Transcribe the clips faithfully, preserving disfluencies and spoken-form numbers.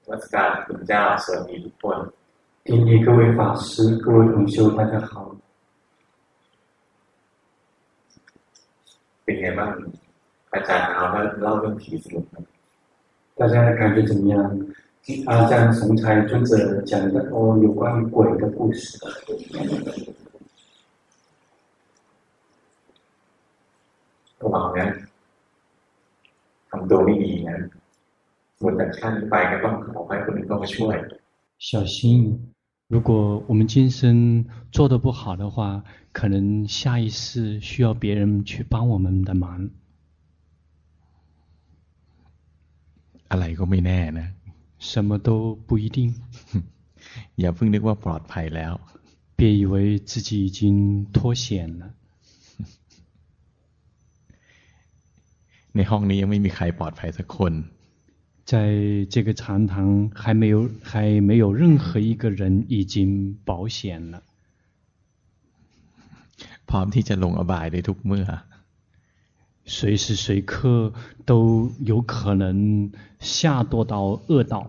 วัสการคุณเจ้าสวัสดีทุกคน顶礼各位法师，各位同修，大家好。 เป็นไงบ้างอาจารย์เอาเล่าเรื่องผีสนุกไหม大家的感觉怎么样？阿赞崇才尊者讲的哦，有关于鬼的故事。 ระวังนะทำตัวไม่ดีนะหมดจากชาติไปก็ต้องขอให้คนอื่นเข้ามาช่วย小心，如果我们今生做得不好的话，可能下一世需要别人去帮我们的忙。 อะไรก็ไม่แน่นะ什么都不一定。 อย่าเพิ่งนึกว่าปลอดภัยแล้ว别以为自己已经脱险了。 ในห้องนี้ยังไม่มีใครปลอดภัยสักคน在这个禅堂还没有还没有任何一个人已经保险了， พร้อมที่จะลงอบายได้ทุกเมื่อ随时随刻都有可能下堕到恶道。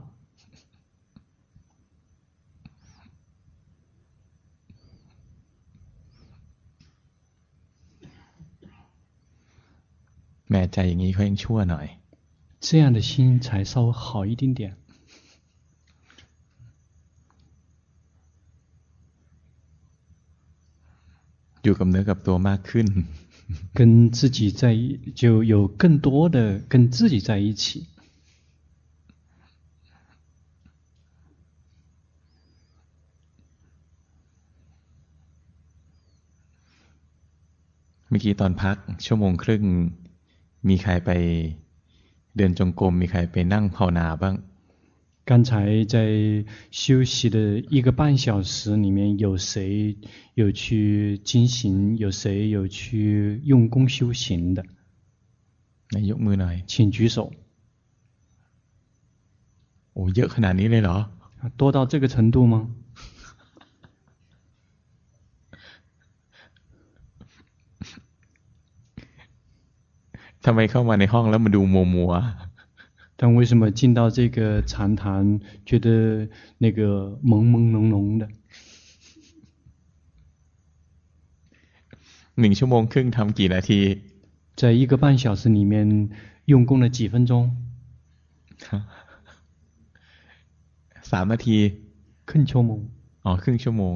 แม้ใจอย่างนี้เขายังชั่วหน่อย这样的心才稍微好一点点。 อยู่กับเนื้อกับตัวมากขึ้น跟自己在就有更多的跟自己在一起。 เมื่อกี้ตอนพักชั่วโมงครึ่งมีใครไปเดินจงกรมมีใครไปนั่งภาวนาบ้าง刚才在休息的一个半小时里面，有谁有去精行？有谁有去用功修行的？ ยกมือหน่อย请举手。 โอ้เยอะขนาดนี้เลยเหรอ多到这个程度吗？ ทำไมเข้ามาในห้องแล้วมันดูมัวมัว但为什么进到这个禅堂觉得那个朦朦胧胧的？ หนึ่งชั่วโมงครึ่งทำกี่นาที在一个半小时里面用功了几分钟？ สามนาทีครึ่งชั่วโมงอ๋อครึ่งชั่วโมง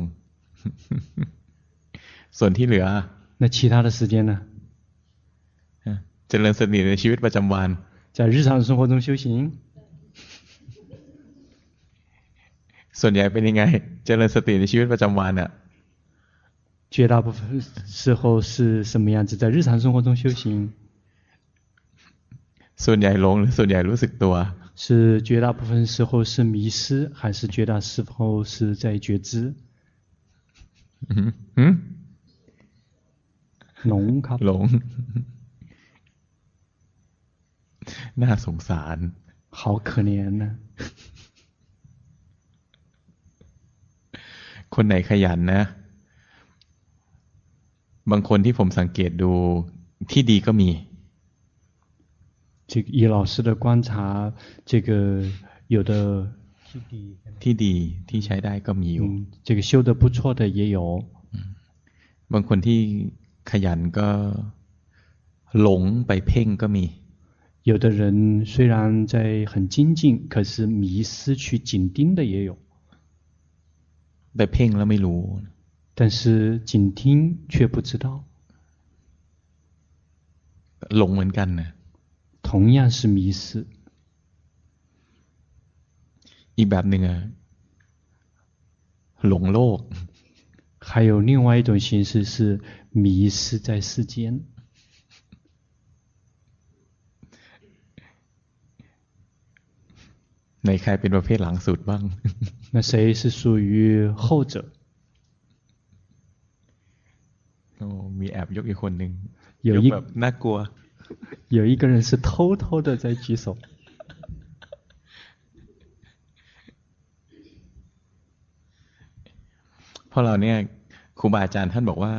ส่วนที่เหลือ那其他的时间呢？ เจริญสติในชีวิตประจำวัน在日常生活中修行ส่วนใหญ่เป็นยังไงเจริญสติในชีวิตประจำวันอ่ะ绝大部分时候是什么样子在日常生活中修行ส่วนใหญ่หลงหรือส่วนใหญ่รู้สึกตัว是绝大部分时候是迷失还是绝大时候是在觉知嗯嗯หลงครับหลงน่าสงสาร好可怜นะคนไหนขยันนะบางคนที่ผมสังเกตดูที่ดีก็มี这个以老师的观察这个有的ที่ดีที่ใช้ได้ก็มีอยู่这个修得不错的也有บางคนที่ขยันก็หลงไปเพ่งก็มี有的人虽然在很精进，可是迷失去紧盯的也有。 ไปเพ่งแล้วไม่รู้但是紧盯却不知道。 หลงเหมือนกันนะ同样是迷失。 อีกแบบหนึ่งอะหลงโลก还有另外一种形式是迷失在世间。 ในใครเป็นประเภทหลังสุดบ้าง那谁是属于后者โอ้มีแอบยกอีกคนหนึ่งยกแบบน่ากลัว有一个人是偷偷的在举手เพราะเราเนี่ยครูบาอาจารย์ท่านบอกว่า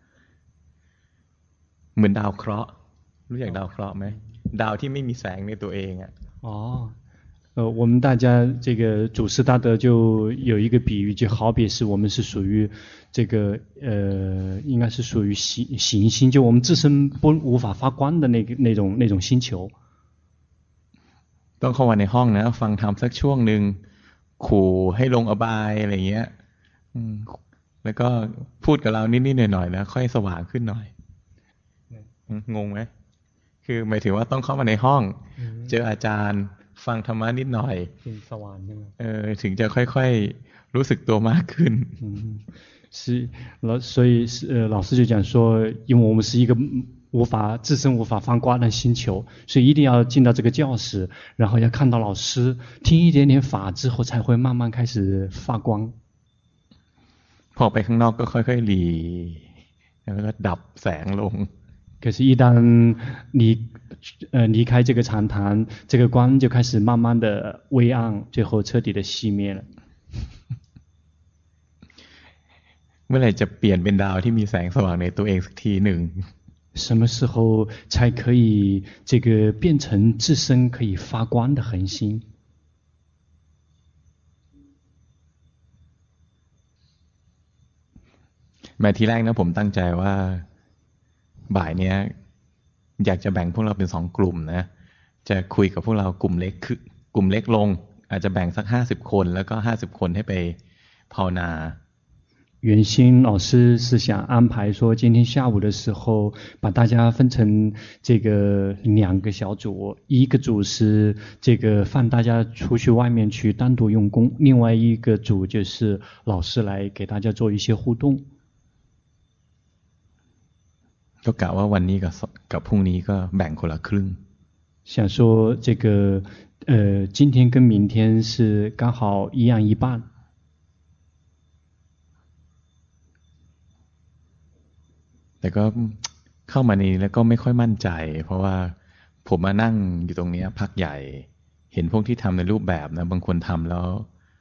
เหมือนดาวเคราะห์รู้จักดาวเคราะห์ไหมดาวที่ไม่มีแสงในตัวเองอ่ะอ๋อ呃，我们大家这个祖师大德就有一个比喻，就好比是我们是属于这个呃，应该是属于行行星，就我们自身不无法发光的那个那种那种星球。 ต้องเข้ามาในห้องนะฟังธรรมสักช่วงหนึ่งขู่ให้ลงอบายอะไรเงี้ยแล้วก็พูดกับเรานิดๆหน่อยๆแล้วค่อยสว่างขึ้นหน่อยงงไหมคือหมายถึงว่าต้องเข้ามาในห้องเจออาจารย์ฟังธรรมะนิดหน่อยสว่างใช่ไหมเออถึงจะค่อยๆรู้สึกตัวมากขึ้น是老所以呃老师就讲说，因为我们是一个无法自身无法发光的星球，所以一定要进到这个教室，然后要看到老师，听一点点法之后，才会慢慢开始发光。 พอไปข้างนอกก็ค่อยๆหลีแล้วก็ดับแสงลง可是，一旦离呃离开这个禅堂，这个光就开始慢慢的微暗，最后彻底的熄灭了。 เมื่อไหร่จะเปลี่ยนเป็นดาวที่มีแสงสว่างในตัวเองสักทีหนึ่ง什么时候才可以这个变成自身可以发光的恒星？ แม้ทีแรกนะผมตั้งใจว่าบ่ายนี้อยากจะแบ่งพวกเราเป็นสองกลุ่มนะจะคุยกับพวกเรากลุ่มเล็กคือกลุ่มเล็กลงอาจจะแบ่งสักห้าสิบคนแล้วก็ห้าสิบคนให้ไปภาวนา原先老师是想安排说，今天下午的时候把大家分成这个两个小组，一个组是这个放大家出去外面去单独用功，另外一个组就是老师来给大家做一些互动。 ก็กะว่าวันนี้กับกับพรุ่งนี้ก็แบ่งคนละครึ่ง想说这个呃，今天跟明天是刚好一样一半。 แต่ก็เข้ามานี่แล้วก็ไม่ค่อยมั่นใจเพราะว่าผมมานั่งอยู่ตรงนี้พักใหญ่เห็นพวกที่ทำในรูปแบบนะบางคนทำแล้ว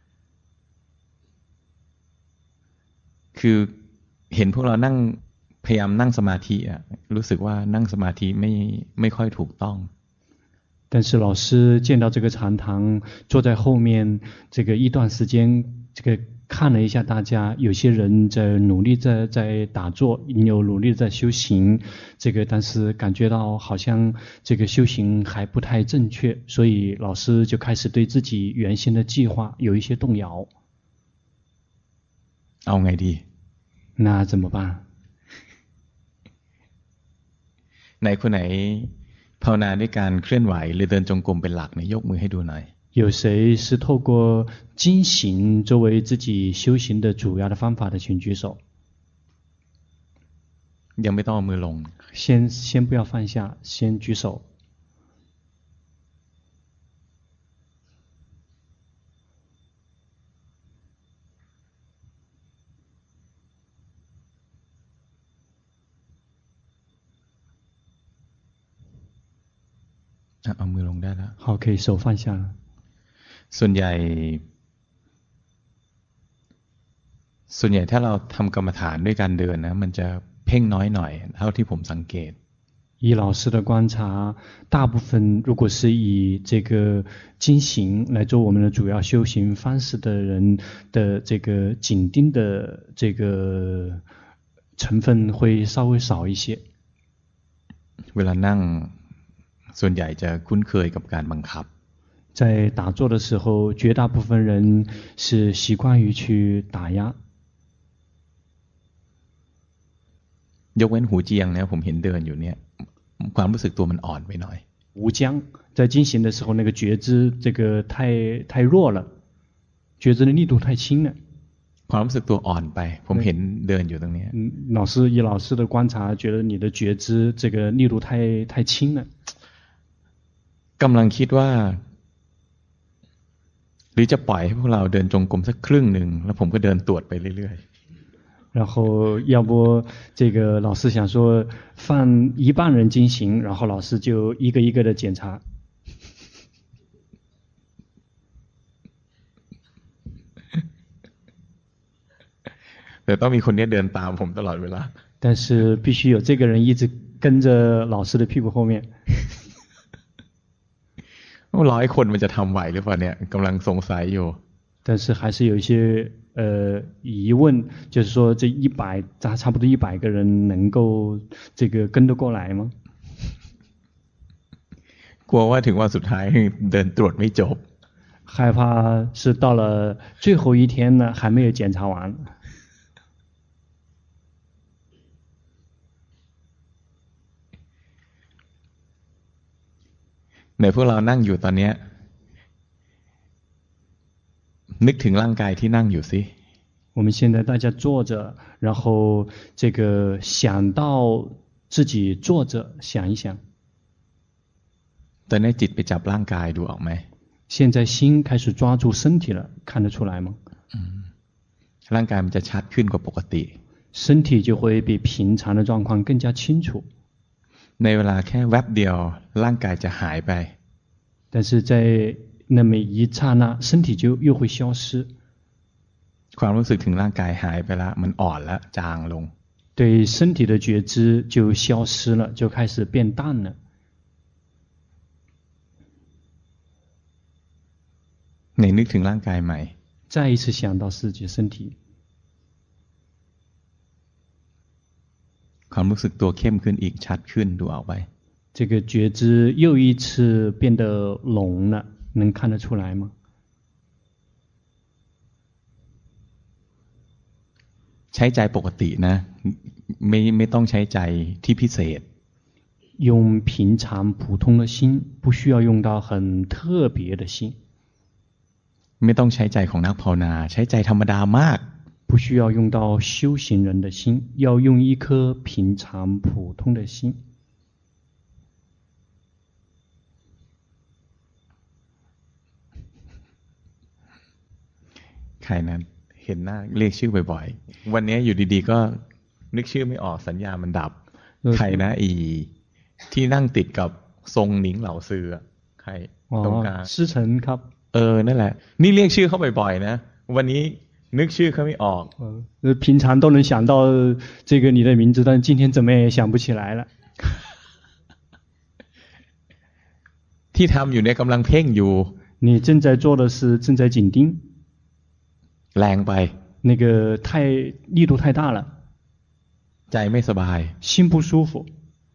คือเห็นพวกเรานั่งพยายามนั่งสมาธิอ่ะรู้สึกว่านั่งสมาธิไม่ไม่ค่อยถูกต้อง但是老师见到这个禅堂，坐在后面这个一段时间，这个看了一下大家，有些人在努力在在打坐，有努力在修行，这个但是感觉到好像这个修行还不太正确，所以老师就开始对自己原先的计划有一些动摇。 เอาไงดี那怎么办？ ไหนคนไหนภาวนาด้วยการเคลื่อนไหวหรือเดินจงกรมเป็นหลักเนี่ยยกมือให้ดูหน่อย有谁是透过经行作为自己修行的主要的方法的，请举手。 ยังไม่ต้องเอามือลง先先不要放下，先举手。 เอามือลงได้แล้ว好，可以手放下了。 ส่วนใหญ่ส่วนใหญ่ถ้าเราทำกรรมฐานด้วยการเดินนะมันจะเพ่งน้อยหน่อยเท่าที่ผมสังเกต以老师的观察，大部分如果是以这个经行来做我们的主要修行方式的人的这个紧盯的这个成分会稍微少一些。 เวลานั่งส่วนใหญ่จะคุ้นเคยกับการบังคับ在打坐的时候，绝大部分人是习惯于去打压。 ยกเว้นหูเจียงเนี่ยผมเห็นเดินอยู่เนี่ยความรู้สึกตัวมันอ่อนไปหน่อย无疆在进行的时候，那个觉知这个太太弱了，觉知的力度太轻了。 ความรู้สึกตัวอ่อนไปผมเห็นเดินอยู่ตรงนี้老师以老师的观察，觉得你的觉知这个力度太太轻了。 กำลังคิดว่าหรือจะปล่อยให้พวกเราเดินจงกรมสักครึ่งหนึ่งแล้วผมก็เดินตรวจไปเรื่อยๆ然后要不这个老师想说放一半人进行，然后老师就一个一个的检查。 แต่ต้องมีคนนี้เดินตามผมตลอดเวลา但是必须有这个人一直跟着老师的屁股后面。 โอ้ร้อยคนมันจะทำไหวหรือเปล่าเนี่ยกำลังสงสัยอยู่但是还是有一些呃疑问，就是说这一百差差不多一百个人能够这个跟得过来吗？ กลัวว่าถึงวันสุดท้ายเดินตรวจไม่จบ害怕是到了最后一天呢还没有检查完。 ในพวกเรานั่งอยู่ตอนนี้นึกถึงร่างกายที่นั่งอยู่สิ我们现在大家坐着，然后这个想到自己坐着，想一想。 ตอนนี้จิตไปจับร่างกายดูออกไหม现在心开始抓住身体了，看得出来吗？ ร่างกายมันจะชัดขึ้นกว่าปกติ身体就会比平常的状况更加清楚。 ในเวลาแค่แวบเดียวร่างกายจะหายไป但是在那么一刹那身体就又会消失ความรู้สึกถึงร่างกายหายไปแล้วมันอ่อนแล้วจางลง对身体的觉知就消失了，就开始变淡了。 ไหนนึกถึงร่างกายใหม่再一次想到自己身体ความรู้สึกตัวเข้มขึ้นอีกชัดขึ้นดูเอาไว้这个觉知又一次变得浓了，能看得出来吗？ ใช้ใจปกตินะไม่ไม่ต้องใช้ใจที่พิเศษ用平常普通的心，不需要用到很特别的心。 ไม่ต้องใช้ใจของนักภาวนาใช้ใจธรรมดามาก不需要用到修行人的心，要用一颗平常普通的心。 ใครนั้นเห็นหน้าเรียกชื่อบ่อยๆวันนี้อยู่ดีๆก็นึกชื่อไม่ออกสัญญามันดับใครนะอีที่นั่งติดกับทรงหนิงเหล่าซือใครตรงกลาง师承ครับเออนั่นแหละนี่เรียกชื่อเขาบ่อยๆนะวันนี้นึกชื่อเขาไม่ออก呃平常都能想到这个你的名字，但今天怎么也想不起来了ที่ทำอยู่เนี่ยกำลังเพ่งอยู่你正在做的是正在紧盯แรงไป那个太力度太大了ใจไม่สบาย心不舒服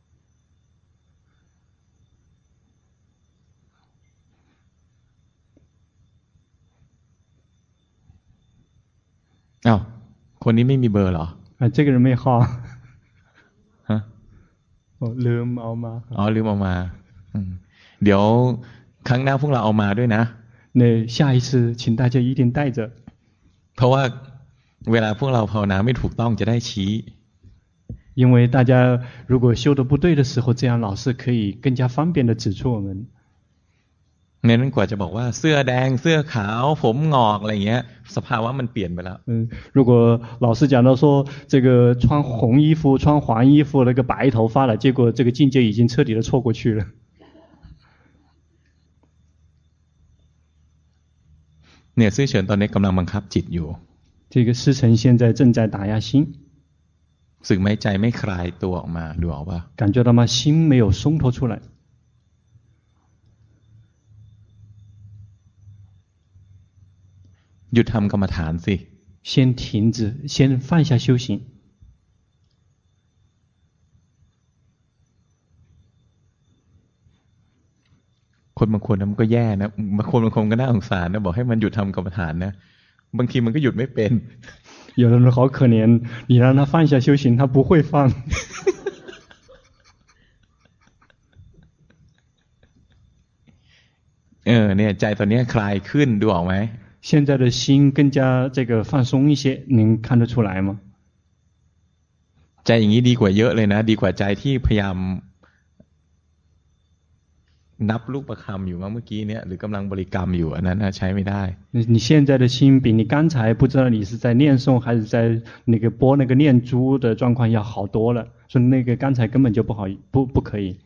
อ้าวคนนี้ไม่มีเบอร์เหรอ啊这个人没号ฮะอ๋อลืมเอามาอ๋อลืมเอามาเดี๋ยวครั้งหน้าพวกเราเอามาด้วยนะ那下一次请大家一定带着เพราะว่าเวลาพวกเราภาวนาไม่ถูกต้องจะได้ชี้因为大家如果修得不对的时候，这样老师可以更加方便的指出我们งั้นกว่าจะบอกว่าเสื้อแดงเสื้อขาวผมงอกอะไรเงี้ยสภาวะมันเปลี่ยนไปแล้ว嗯如果老师讲到说这个穿红衣服穿黄衣服那个白头发了，结果这个境界已经彻底的错过去了เนี่ยซื่อเฉินตอนนี้กำลังบังคับจิตอยู่这个师承现在正在打压心สึกไหมใจไม่คลายตัวออกมาดูออกป่ะ感觉到吗心没有松脱出来หยุดทำกรรมฐานสิ先停止先放下修行คนบางคนมันก็แย่นะบางคนบางคนก็น่าสงสารนะบอกให้มันหยุดทำกรรมฐานนะบางทีมันก็หยุดไม่เป็น有的人好可怜你让他放下修行他不会放เออเนี่ยใจตอนนี้คลายขึ้นดูออกไหม现在的心更加这个放松一些您看得出来吗ใจอย่างนี้ดีกว่าเยอะเลยนะดีกว่าใจที่พยายามนับลูกประคำอยู่เมื่อกี้เนี่ยหรือกำลังบริกรรมอยู่อันนั้นใช้ไม่ได้你现在的心比你刚才不知道你是在念诵还是在那个播那个念珠的状况要好多了所以那个刚才根本就不好不不可以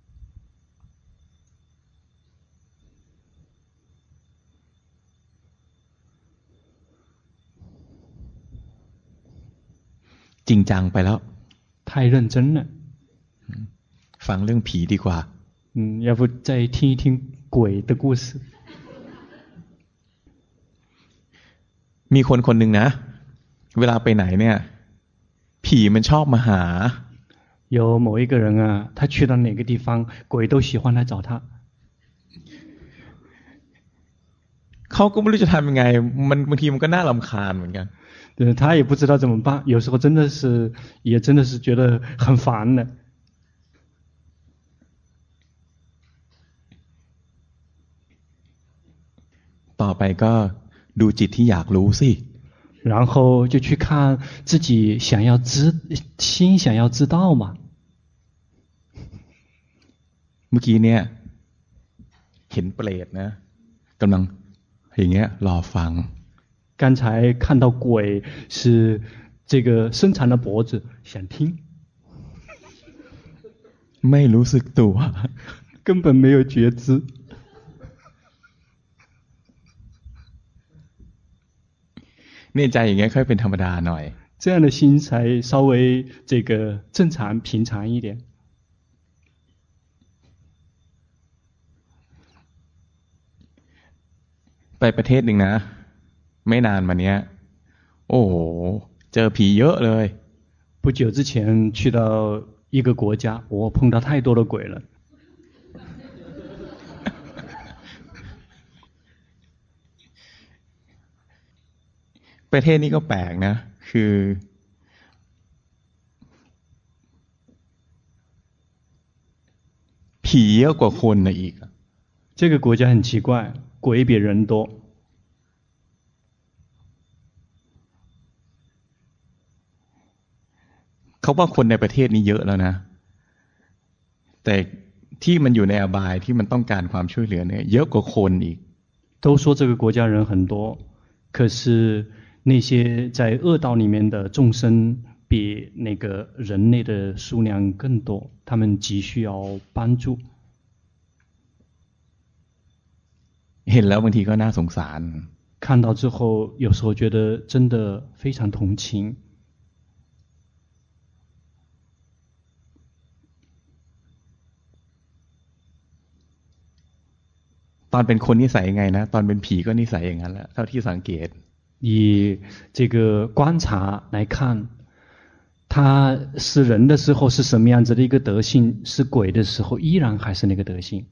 จริงจังไปแล้ว太认真了ฟังเรื่องผีดีกว่า嗯要不再听一听鬼的故事。 มีคนคนหนึ่งนะเวลาไปไหนเนี่ยผีมันชอบมาหา有某一个人啊，他去到哪个地方，鬼都喜欢来找他。 เขาก็ไม่รู้จะทำยังไงมันบางทีมันก็น่ารำคาญเหมือนกัน对，他也不知道怎么办，有时候真的是，也真的是觉得很烦的。 ต่อไปก็ดูจิตที่อยากรู้สิ然后就去看自己想要知心想要知道嘛。 เมื่อกี้เนี่ยเห็นเปรตนะกำลังอย่างเงี้ยรอฟัง刚才看到鬼是这个伸长了脖子想听， ไม่รู้สึกตัว根本没有觉知。 เนี่ยใจอย่างเงี้ยค่อยเป็นธรรมดาหน่อย这样的心才稍微这个正常平常一点。 ไปประเทศหนึ่งนะไม่นานมาเนี้ยโอ้โหเจอผีเยอะเลย不久之前去到一个国家，我碰到太多的鬼了。 ประเทศนี้ก็แปลกนะคือผีเยอะกว่าคนนะอีก这个国家很奇怪，鬼比人多。 เขาว่าคนในประเทศนี้เยอะแล้วนะแต่ที่มันอยู่ในอบายที่มันต้องการความช่วยเหลือเนี่ยเยอะกว่าคนอีก都说这个国家人很多，可是那些在恶道里面的众生比那个人类的数量更多，他们急需要帮助。 เห็นแล้วบางทีก็น่าสงสาร看到之后，有时候觉得真的非常同情。 ตอนเป็นคนนิสัยยังไงนะตอนเป็นผีก็นิสัยอย่างนั้นแหละเท่าที่สังเกต以这个观察来看，他是人的时候是什么样子的一个德性，是鬼的时候依然还是那个德性。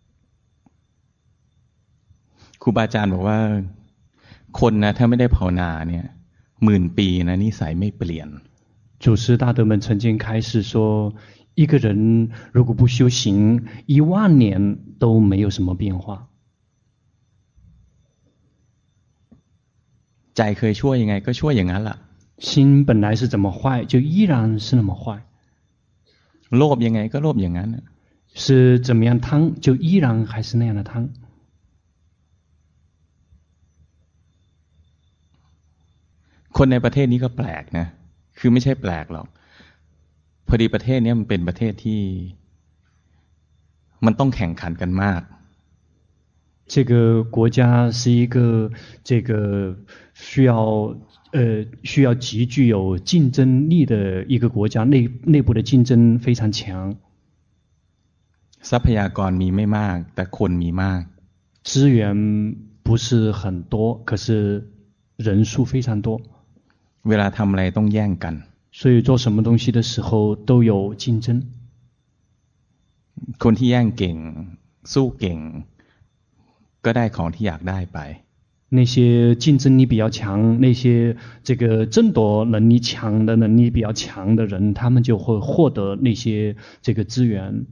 ครูบาอาจารย์บอกว่าคนนะถ้าไม่ได้ภาวนาเนี่ยหมื่นปีนะนิสัยไม่เปลี่ยน祖师大德们曾经开示说，一个人如果不修行，一万年都没有什么变化。 ใจเคยชั่วยังไงก็ชั่วอย่างนั้นล่ะ心本来是怎么坏，就依然是那么坏。 โลภยังไงก็โลภอย่างนั้น是怎么样贪，就依然还是那样的贪。 คนในประเทศนี้ก็แปลกนะคือไม่ใช่แปลกหรอกพอดีประเทศนี้มันเป็นประเทศที่มันต้องแข่งขันกันมาก这个国家是一个这个需要呃需要极具有竞争力的一个国家，内内部的竞争非常强。 ทรัพยากรมีไม่มากแต่คนมีมาก资源不是很多，可是人数非常多。 เวลาทำอะไรต้องแย่งกัน所以做什么东西的时候都有竞争。 คนที่แย่งเก่งสู้เก่งก็ได้ของที่อยากได้ไป那些竞争力比较强，那些这个争夺能力强的能力比较强的人，他们就会获得那些这个资源。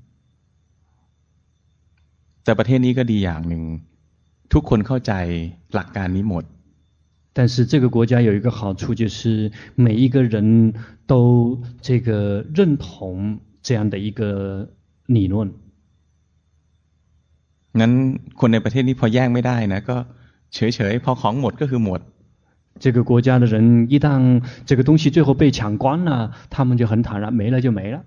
แต่ประเทศนี้ก็ดีอย่างหนึ่งทุกคนเข้าใจหลักการนี้หมด但是这个国家有一个好处，就是每一个人都这个认同这样的一个理论。 งั้นคนในประเทศนี้พอแย่งไม่ได้นะก็เฉยๆพอของหมดก็คือหมด这个国家的人一旦这个东西最后被抢光了，他们就很坦然，没了就没了。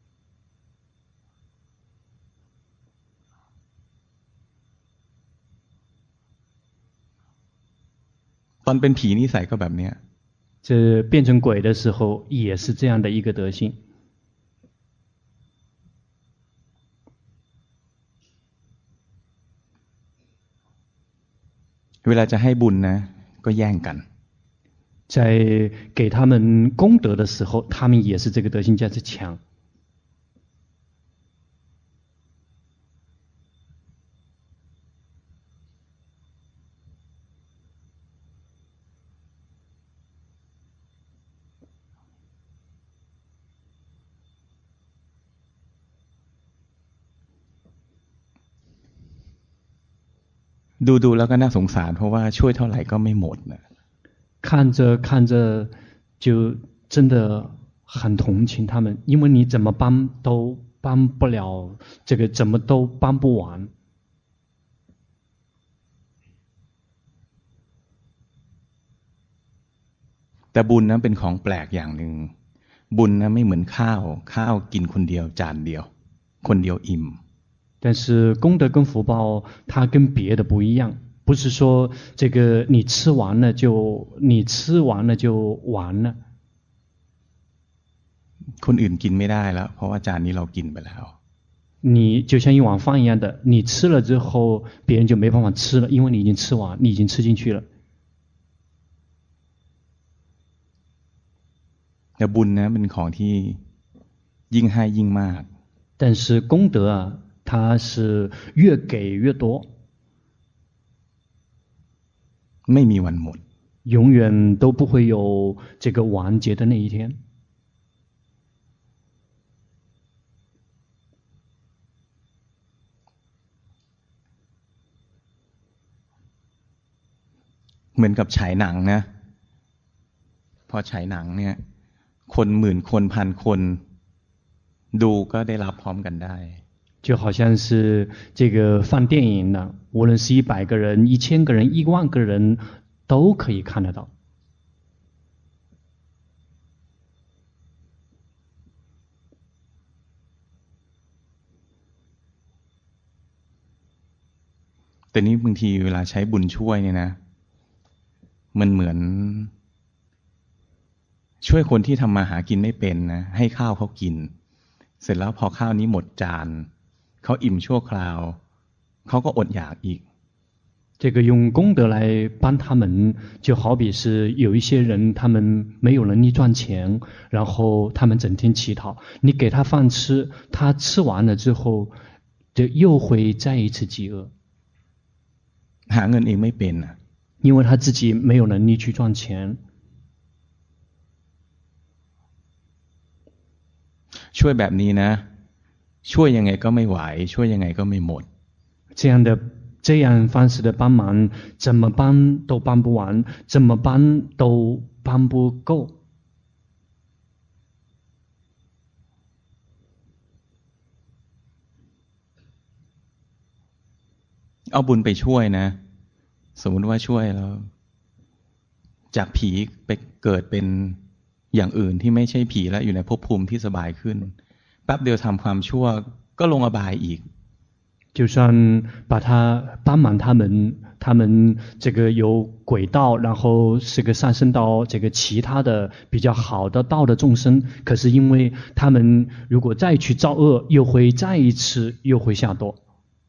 ตอนเป็นผีนิสัยก็แบบเนี้ย这变成鬼的时候也是这样的一个德性。 เวลาจะให้บุญนะก็แย่งกัน在给他们功德的时候，他们也是这个德性价值强。 ดูดูแล้วก็น่าสงสารเพราะว่าช่วยเท่าไหร่ก็ไม่หมดนะ看着看着就真的很同情他们，因为你怎么帮都帮不了，这个怎么都帮不完。 แต่บุญนั้นเป็นของแปลกอย่างหนึ่งบุญนั้นไม่เหมือนข้าวข้าวกินคนเดียวจานเดียวคนเดียวอิ่ม但是功德跟福报，它跟别的不一样，不是说这个你吃完了就你吃完了就完了。 คนอื่นกินไม่ได้แล้วเพราะว่าจานนี้เรากินไปแล้ว你就像一碗饭一样的，你吃了之后，别人就没办法吃了，因为你已经吃完，你已经吃进去了。 แต่บุญนะเป็นของที่ยิ่งให้ยิ่งมาก但是功德啊，它是越给越多， ไม่มีวันหมด永远都不会有这个完结的那一天。 เหมือนกับฉายหนังนะพอฉายหนังเนี่ยคนหมื่นคนพันคนดูก็ได้รับพร้อมกันได้就好像是这个放电影呢，无论是一百个人、一千个人、一万个人，都可以看得到。 แต่นี้บางทีเวลาใช้บุญช่วยเนี่ยนะมันเหมือนช่วยคนที่ทำมาหากินไม่เป็นนะให้ข้าวเขากินเสร็จแล้วพอข้าวนี้หมดจานเขาอิ่มชั่วคราวเขาก็อดอยากอีก这个用功德来帮他们，就好比是有一些人，他们没有能力赚钱，然后他们整天乞讨，你给他饭吃，他吃完了之后，就又会再一次饥饿。 หาเงินเองไม่เป็นอ่ะ因为他自己没有能力去赚钱。 ช่วยแบบนี้นะช่วยยังไงก็ไม่ไหวช่วยยังไงก็ไม่หมด这样的这样方式的帮忙，怎么帮都帮不完，怎么帮都帮不够。 เอาบุญไปช่วยนะสมมติว่าช่วยแล้วจากผีไปเกิดเป็นอย่างอื่นที่ไม่ใช่ผีแล้วอยู่ในภพภูมิที่สบายขึ้นแป๊บเดียวทำความชั่วก็ลงอบายอีก就算把他帮忙他们，他们这个有轨道，然后是个上升到这个其他的比较好的道的众生，可是因为他们如果再去造恶，又会再一次又会下堕。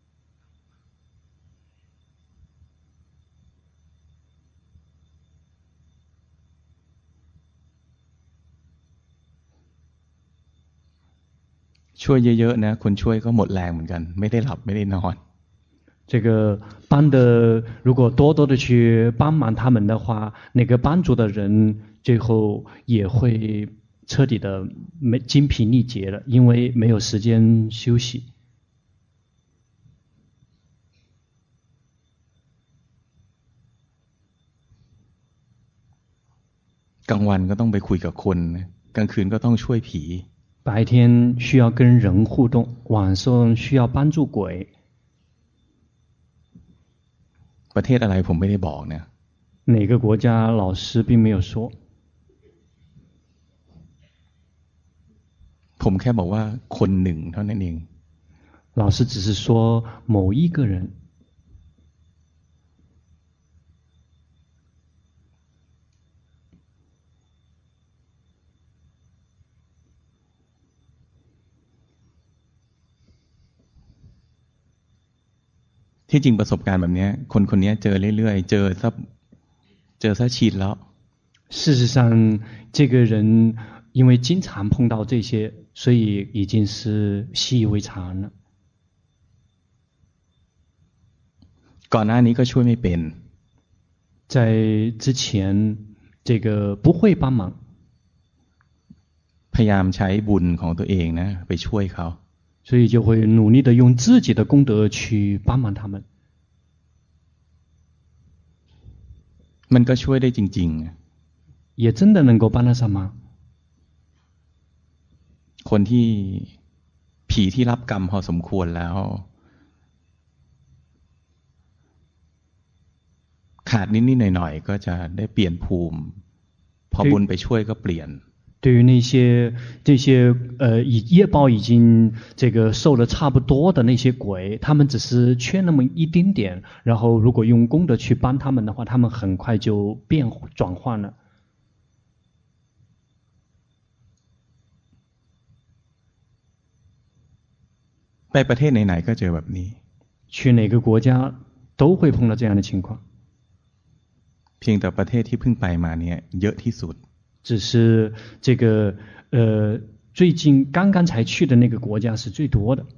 ช่วยเยอะๆนะคนช่วยก็หมดแรงเหมือนกันไม่ได้หลับไม่ได้นอน这个帮的如果多多的去帮忙他们的话，那个帮助的人最后也会彻底的没精疲力竭了，因为没有时间休息。 กลางวันก็ต้องไปคุยกับคนกลางคืนก็ต้องช่วยผี白天需要跟人互动，晚上需要帮助鬼。 ประเทศอะไรผมไม่ได้บอกนะ哪个国家老师并没有说。 ผมแค่บอกว่าคนหนึ่งเท่านั้นเอง老师只是说某一个人。 ที่จริงประสบการณ์แบบนี้คนคนนี้เจอเรื่อยๆเจอซะเจอซะชินแล้ว事实上这个人因为经常碰到这些所以已经是习以为常了ก่อนหน้านี้ก็ช่วยไม่เป็น在之前这个不会帮忙พยายามใช้บุญของตัวเองนะไปช่วยเขา所以就会努力的用自己的功德去帮忙他们มันก็ช่วยได้จริงๆ也真的能够帮得上忙คนที่ผีที่รับกรรมพอสมควรแล้วขาดนิดๆหน่อยๆก็จะได้เปลี่ยนภูมิพอบุญไปช่วยก็เปลี่ยน对于那些这些呃以业报已经这个受了差不多的那些鬼，他们只是缺那么一丁点，然后如果用功德去帮他们的话，他们很快就变转换了。 ไปประเทศไหนๆก็เจอแบบนี้去哪个国家都会碰到这样的情况。 เพียงแต่ประเทศที่เพิ่งไปมาเนี่ยเยอะที่สุด只是这个呃，最近刚刚才去的那个国家是最多的。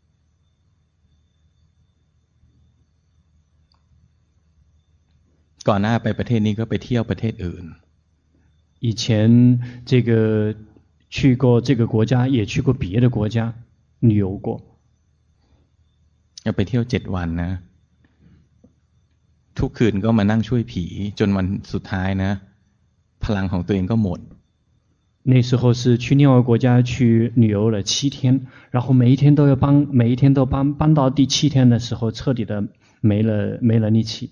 ก่อนหน้าไปประเทศนี้ก็ไปเที่ยวประเทศอื่น以前这个去过这个国家，也去过别的国家旅游过。 ไปเที่ยวเจ็ดวันนะทุกคืนก็มานั่งช่วยผีจนวันสุดท้ายนะพลังของตัวเองก็หมด那时候是去另外国家去旅游了七天，然后每一天都要帮，每一天都帮帮到第七天的时候，彻底的没了没了力气。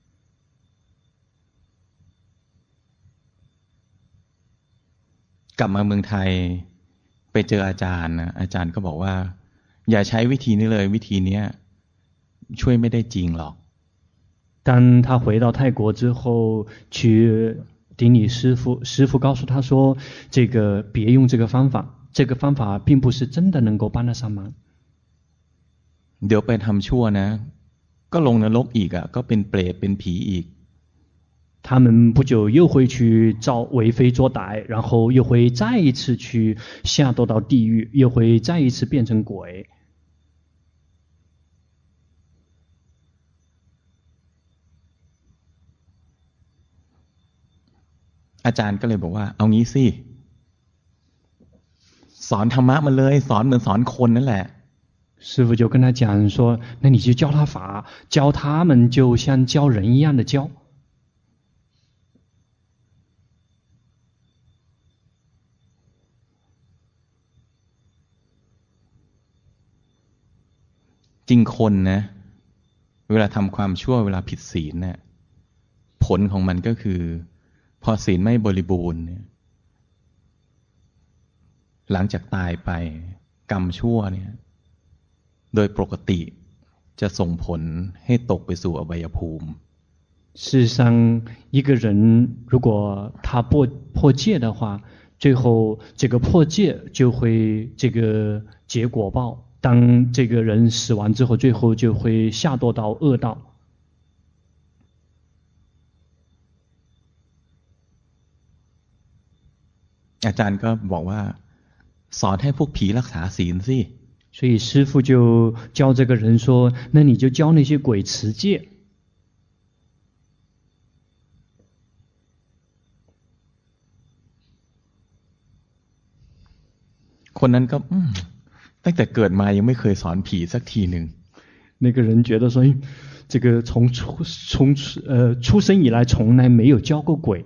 กลับมาเมืองไทยไปเจออาจารย์นะอาจารย์ก็บอกว่าอย่าใช้วิธีนี้เลยวิธีนี้ช่วยไม่ได้จริงหรอก当他回到泰国之后去顶礼师父，师父告诉他说这个别用这个方法，这个方法并不是真的能够帮得上忙。 เดี๋ยวไปทำชั่วนะก็ลงนรกอีกอ่ะก็เป็นเปรตเป็นผีอีก他们不久又会去造为非作歹，然后又会再一次去下堕到地狱，又会再一次变成鬼。 อาจารย์ก็เลยบอกว่าเอางี้สิสอนธรรมะมาเลยสอนเหมือนสอนคนนั่นแหละ师父就跟他讲说，那你就教他法，教他们就像教人一样的教。 จริงคนนะเวลาทำความชั่วเวลาผิดศีลเนี่ยผลของมันก็คือพอศีลไม่บริบูรณ์เนี่ยหลังจากตายไปกรรมชั่วเนี่ยโดยปกติจะส่งผลให้ตกไปสู่อบายภูมิ事实上一个人如果他破破戒的话最后这个破戒就会这个结果报当这个人死亡之后最后就会下堕到恶道อาจารย์ก็บอกว่าสอนให้พวกผีรักษาศีลสิ所以师父就教这个人说那你就教那些鬼持戒คนนั้นก็ตั้งแต่เกิดมายังไม่เคยสอนผีสักทีหนึ่ง那个人觉得说这个从出从呃出生以来从来没有教过鬼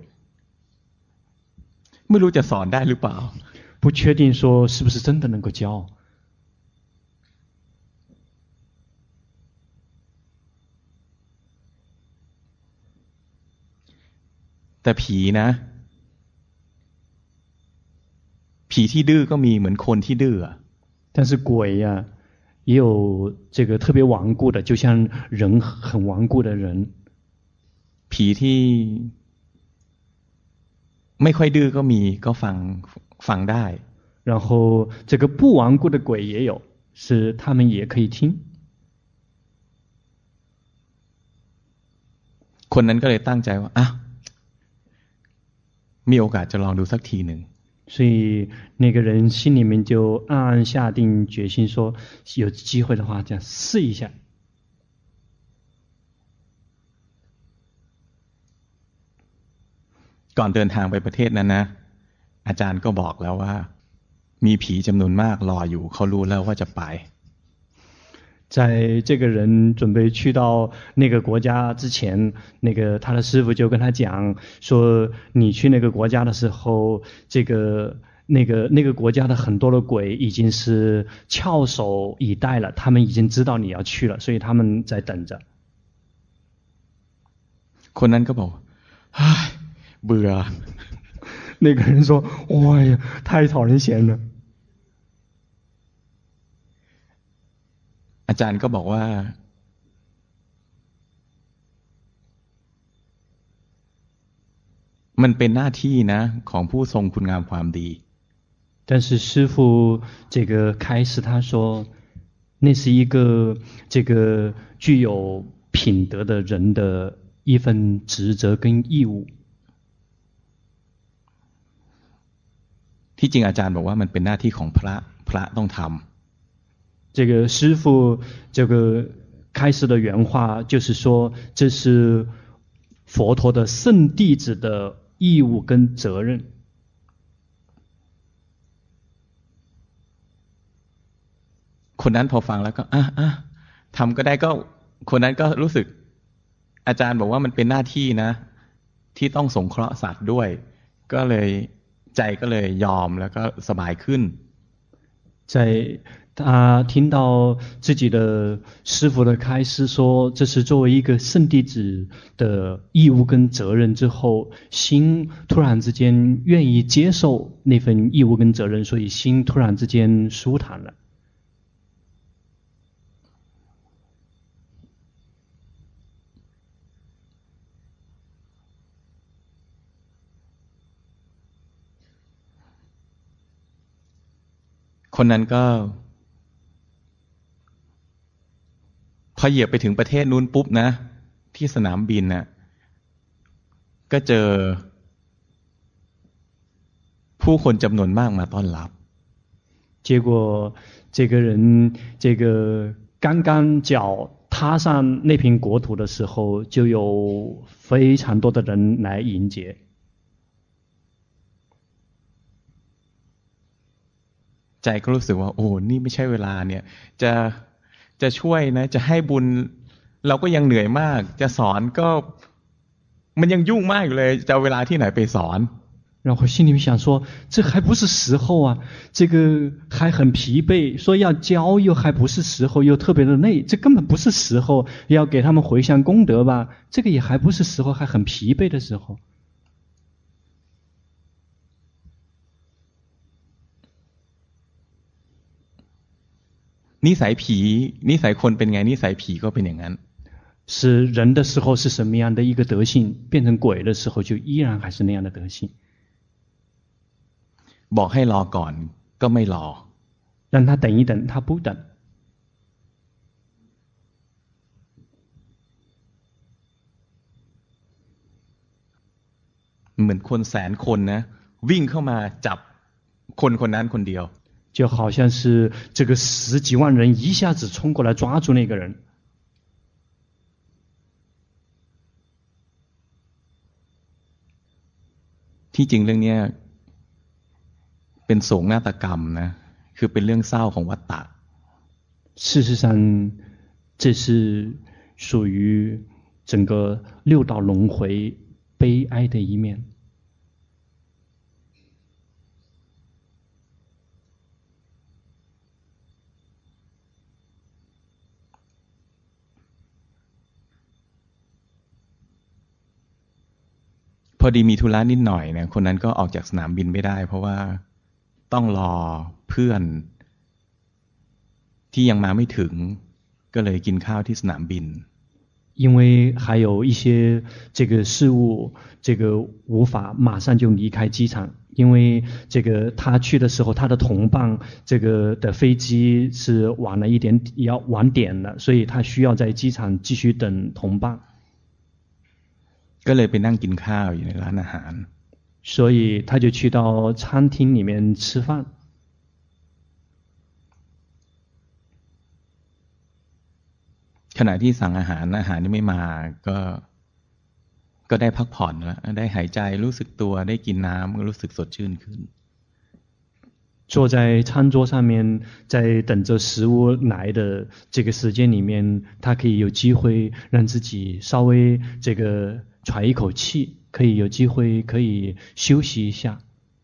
ไม่รู้จะสอนได้หรือเปล่า不确定说是不是真的能够教แต่ผีนะผีที่ดื้อก็มีเหมือนคนที่ดื้อ但是鬼呀、啊、也有这个特别顽固的就像人很顽固的人ผีที่ไม่ค่อยดื้อก็มีก็ฟังฟังได้然后这个不顽固的鬼也有是他们也可以听คนนั้นก็เลยตั้งใจว่าอ่ะมีโอกาสจะลองดูสักทีหนึ่ง所以那个人心里面就暗暗下定决心说，有机会的话，这样试一下。 ก่อนเดินทางไปประเทศนั้นนะอาจารย์ก็บอกแล้วว่ามีผีจำนวนมากรออยู่เขารู้แล้วว่าจะไป在这个人准备去到那个国家之前，那个他的师父就跟他讲说，你去那个国家的时候，这个那个那个国家的很多的鬼已经是翘首以待了，他们已经知道你要去了，所以他们在等着。 คนนั้นก็บอกเฮ้ยเบื่อ那个人说：“哎呀，太讨人嫌了。” อาจารย์ก็บอกว่ามันเป็นหน้าที่นะของผู้ทรงคุณงามความดี但是师父这个开始他说，那是一个这个具有品德的人的一份职责跟义务。 ที่จริงอาจารย์บอกว่ามันเป็นหน้าที่ของพระพระต้องทำ这个师父这个开始的原话就是说，这是佛陀的圣弟子的义务跟责任。 คนนั้นพอฟังแล้วก็อ่ะอ่ะทำก็ได้ก็คนนั้นก็รู้สึกอาจารย์บอกว่ามันเป็นหน้าที่นะที่ต้องสงเคราะห์สัตว์ด้วยก็เลยใจก็เลยยอมแล้วก็สบายขึ้น在他听到自己的师父的开示说这是作为一个圣弟子的义务跟责任之后，心突然之间愿意接受那份义务跟责任，所以心突然之间舒坦了。 คนนั้นก็พอเหยียบไปถึงประเทศนู้นปุ๊บนะที่สนามบินน่ะก็เจอผู้คนจำนวนมากมาต้อนรับ结果这个人这个刚刚脚踏上那片国土的时候，就有非常多的人来迎接。 ใจก็รู้สึกว่าโอ้นี่ไม่ใช่เวลาเนี่ยจะจะช่วยนะจะให้บุญเราก็ยังเหนื่อยมากจะสอนก็มันยังยุ่งมากอยู่เลยจะเอาเวลาที่ไหนไปสอน然后心里面想说，这还不是时候啊，这个还很疲惫，说要教又还不是时候，又特别的累，这根本不是时候，要给他们回向功德吧，这个也还不是时候，还很疲惫的时候。 นิสัยผีนิสัยคนเป็นไงนิสัยผีก็เป็นอย่างนั้น是人的时候是什么样的一个德性，变成鬼的时候就依然还是那样的德性。 บอกให้รอก่อนก็ไม่รอ让他等一等，他不等。 เหมือนคนแสนคนนะวิ่งเข้ามาจับคนคนนั้นคนเดียว就好像是这个十几万人一下子冲过来抓住那个人。 ที่จริงเรื่องนี้เป็นโศกนาฏกรรมนะคือเป็นเรื่องเศร้าของวัฏฏะ事实上这是属于整个六道轮回悲哀的一面。 พอดีมีธุระนิดหน่อยเนี่ยคนนั้นก็ออกจากสนามบินไม่ได้เพราะว่าต้องรอเพื่อนที่ยังมาไม่ถึงก็เลยกินข้าวที่สนามบิน因为还有一些这个事物这个无法马上就离开机场，因为这个他去的时候他的同伴这个的飞机是晚了一点，要晚点了，所以他需要在机场继续等同伴。 ก็เลยไปนั่งกินข้าวอยู่ในร้านอาหาร所以他就去到餐厅里面吃饭。 ขณะที่สั่งอาหารอาหารนี่ไม่มาก็ก็ได้พักผ่อนแล้วได้หายใจรู้สึกตัวได้กินน้ำก็รู้สึกสดชื่นขึ้น坐在餐桌上面，在等着食物来的这个时间里面，他可以有机会让自己稍微这个喘一口气，可以有机会可以休息一下。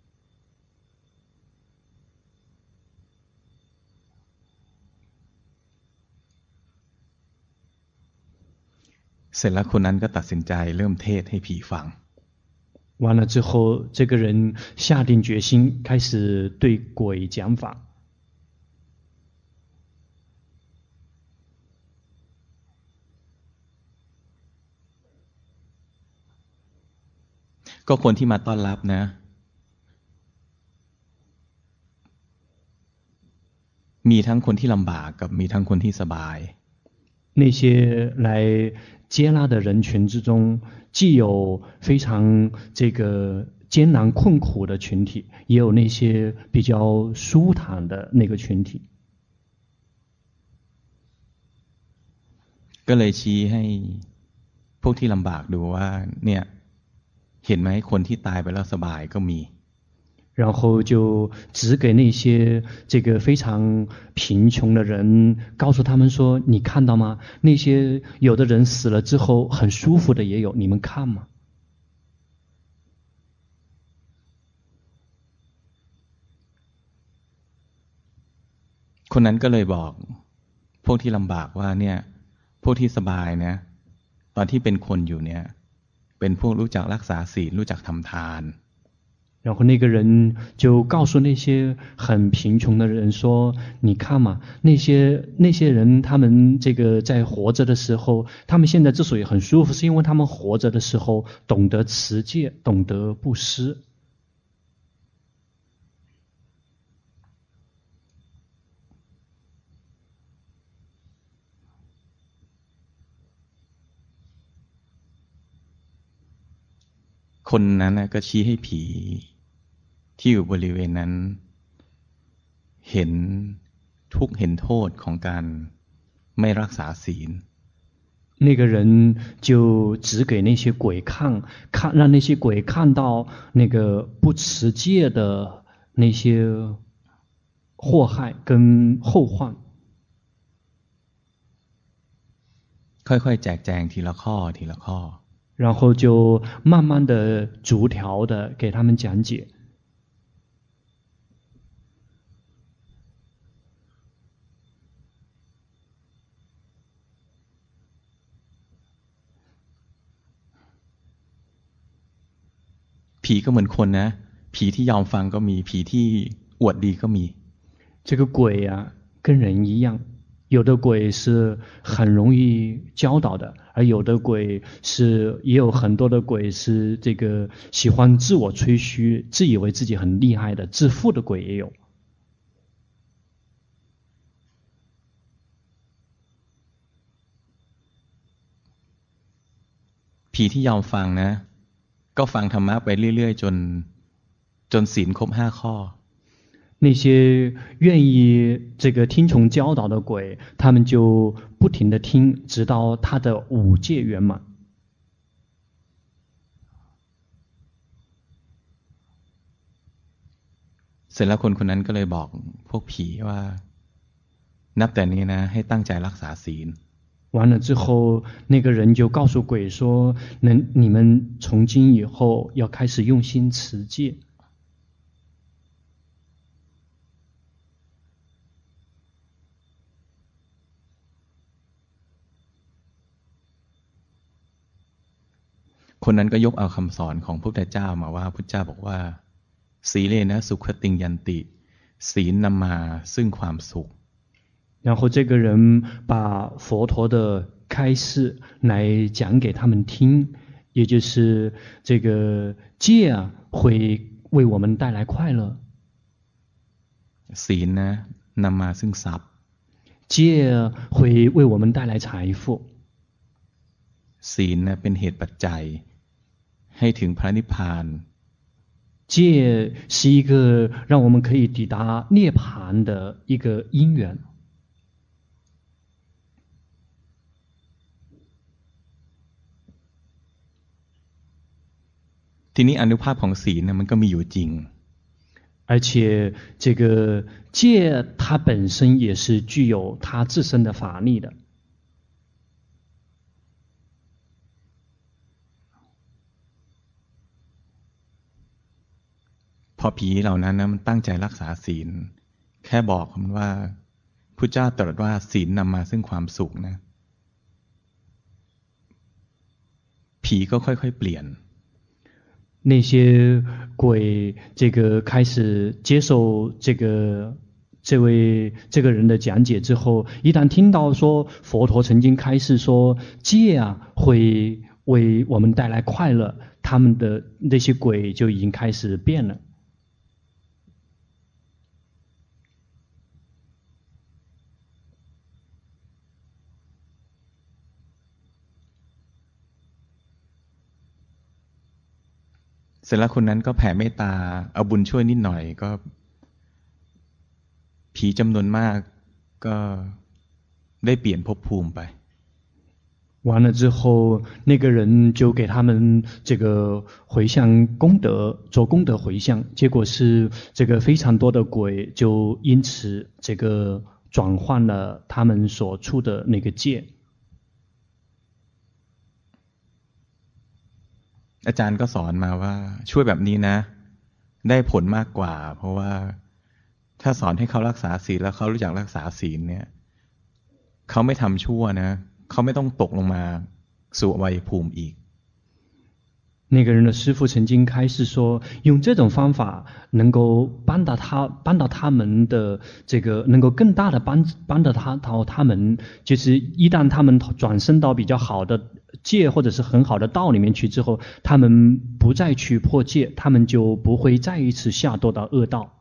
เสร็จแล้วคนนั้นก็ตัดสินใจเริ่มเทศให้ผีฟัง完了之后，这个人下定决心，开始对鬼讲法。 ก็คนที่มาต้อนรับนะมีทั้งคนที่ลำบากกับมีทั้งคนที่สบาย那些来接纳的人群之中，既有非常这个艰难困苦的群体，也有那些比较舒坦的那个群体。 ก็เลยชี้ให้พวกที่ลำบากดูว่าเนี่ยเห็นไหมคนที่ตายไปแล้วสบายก็มี然后就指给那些这个非常贫穷的人，告诉他们说：“你看到吗？那些有的人死了之后很舒服的也有，你们看吗？” คนนั้นก็เลยบอกพวกที่ลำบากว่าเนี่ยพวกที่สบายเนี่ยตอนที่เป็นคนอยู่เนี่ยเป็นพวกรู้จักรักษาศีลรู้จักทำทาน然后那个人就告诉那些很贫穷的人说：“你看嘛，那些那些人，他们这个在活着的时候，他们现在之所以很舒服，是因为他们活着的时候懂得持戒，懂得布施。” คนนั้นก็ชี้ให้ผีที่อยู่บริเวณนั้นเห็นทุกข์เห็นโทษของการไม่รักษาศีล那个人就指给那些鬼看，看让那些鬼看到那个不持戒的那些祸害跟后患。 ค่อยๆแจกแจงทีละข้อทีละข้อ然后就慢慢的逐条的给他们讲解ผีก็เหมือนคนนะผีที่ยอมฟังก็มีผีที่อวดดีก็มี这个鬼啊跟人一样有的鬼是很容易教导的，而有的鬼是也有很多的鬼是这个喜欢自我吹嘘，自以为自己很厉害的，自负的鬼也有。 ผีที่ยอมฟังนะก็ฟังธรรมะไปเรื่อยๆจนจนศีลครบห้าข้อ那些愿意这个听从教导的鬼，他们就不停的听，直到他的五戒圆满。 เสร็จแล้วคนคนนั้นก็เลยบอกพวกผีว่านับแต่นี้นะให้ตั้งใจรักษาศีล完了之后，那个人就告诉鬼说：“能，你们从今以后要开始用心持戒。” คนนั้นก็ยกเอาคำสอนของพระพุทธเจ้ามาว่าพระพุทธเจ้าบอกว่าศีเลนะสุขติงยันติศีลนำมาซึ่งความสุข然后这个人把佛陀的开示来讲给他们听，也就是这个戒啊会为我们带来快乐。 ศีลนะนำมาซึ่งทรัพย์戒会为我们带来财富。 ศีลนะเป็นเหตุปัจจัยให้ถึงพระนิพพาน戒是一个让我们可以抵达涅槃的一个因缘。 ทีนี้อานุภาพของศีลเนี่ยมันก็มีอยู่จริง而且这个戒它本身也是具有它自身的法力的。 พอผีเหล่านั้นนะมันตั้งใจรักษาศีลแค่บอกมันว่าพุทธเจ้าตรัสว่าศีลนำมาซึ่งความสุขนะผีก็ค่อยๆเปลี่ยน那些鬼这个开始接受这个这位这个人的讲解之后，一旦听到说佛陀曾经开示说戒啊会为我们带来快乐，他们的那些鬼就已经开始变了。 เสร็จแล้วคนนั้นก็แผ่เมตตาเอาบุญช่วยนิดหน่อยก็ผีจำนวนมากก็ได้เปลี่ยนภพภูมิไป完了之后，那个人就给他们这个回向功德，做功德回向，结果是这个非常多的鬼就因此这个转换了他们所处的那个界。 อาจารย์ก็สอนมาว่าช่วยแบบนี้นะได้ผลมากกว่าเพราะว่าถ้าสอนให้เขารักษาศีลแล้วเขารู้จักรักษาศีลเนี่ยเขาไม่ทำชั่วนะเขาไม่ต้องตกลงมาสู่อวัยภูมิอีก那个人的师父曾经开示说，用这种方法能够帮到他，帮到他们的这个，能够更大的帮帮到他到他们，就是一旦他们转生到比较好的戒或者是很好的道里面去之后，他们不再去破戒，他们就不会再一次下堕到恶道。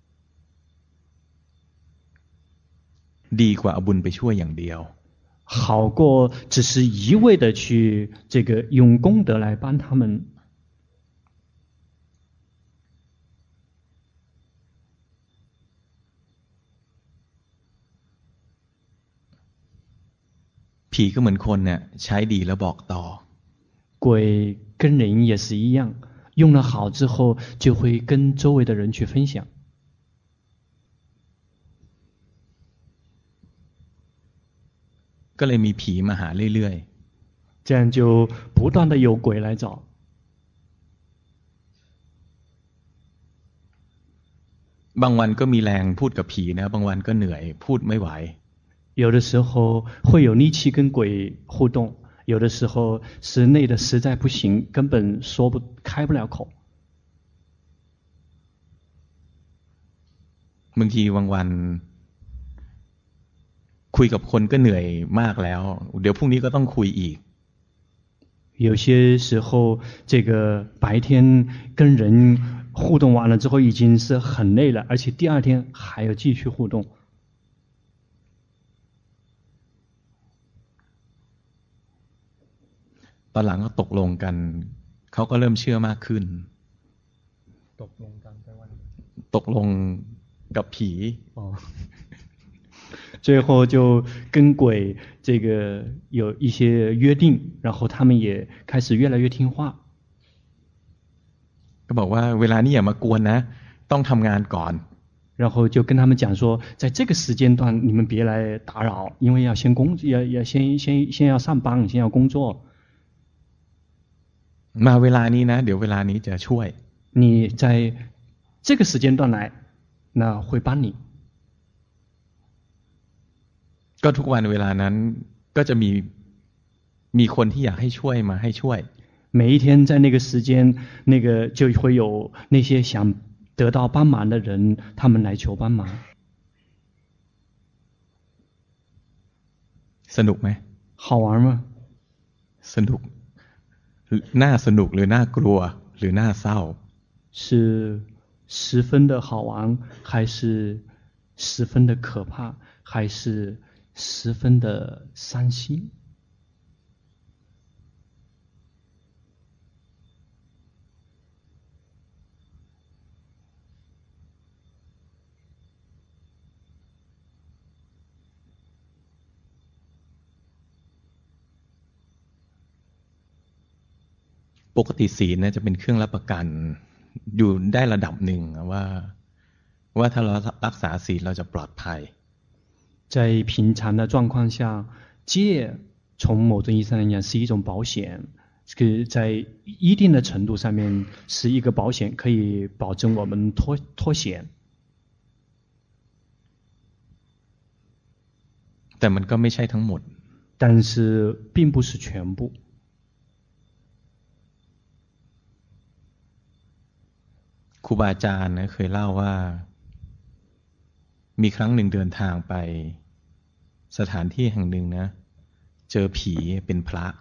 ดีกว่าเอาบุญไปช่วยอย่างเดียว好过只是一味的去这个用功德来帮他们。 ผีก็เหมือนคนเนี่ยใช้ดีแล้วบอกต่อ鬼跟人也是一样，用了好之后就会跟周围的人去分享。 ก็เลยมีผีมาหาเรื่อยๆ这样就不断的有鬼来找บางวันก็มีแรงพูดกับผีนะบางวันก็เหนื่อยพูดไม่ไหว有的时候会有力气跟鬼互动，有的时候是累的实在不行，根本说不开不了口。 บางทีบางวันคุยกับคนก็เหนื่อยมากแล้วเดี๋ยวพรุ่งนี้ก็ต้องคุยอีก有些时候这个白天跟人互动完了之后已经是很累了，而且第二天还要继续互动。 ตอนหลังก็ตกลงกันเขาก็เริ่มเชื่อมากขึ้นตกลงกันแปลว่าตกลงกับผี最后就跟鬼这个有一些约定，然后他们也开始越来越听话。 ก็บอกว่าเวลานี้อย่ามากวนนะต้องทำงานก่อน然后就跟他们讲说，在这个时间段你们别来打扰，因为要先工要要先先先要上班，先要工作。 มาเวลานี้นะเดี๋ยวเวลานี้จะช่วย你在这个时间段来，那会帮你。 ก็ทุกวันเวลานั้นก็จะมีมีคนที่อยากให้ช่วยมาให้ช่วย每一天在那个时间，那个就会有那些想得到帮忙的人，他们来求帮忙。 สนุกไหม好玩吗？ สนุกน่าสนุกหรือน่ากลัวหรือน่าเศร้า是十分的好玩，还是十分的可怕，还是十分的伤心？ ปกติศีลเนี่ยจะเป็นเครื่องรับประกันอยู่ได้ระดับหนึ่งว่าว่าถ้าเรารักษาศีลเราจะปลอดภัย在平常的状况下，戒从某种意义上来讲是一种保险，这个在一定的程度上面是一个保险，可以保证我们脱脱险。 แต่มันก็ไม่ใช่ทั้งหมด但是并不是全部。 ครูบาอาจารย์นะเคยเล่าว่ามีครั้งหนึ่งเดินทางไปสถานที่แห่งหนึ่งนะเจอผีเป็นพระ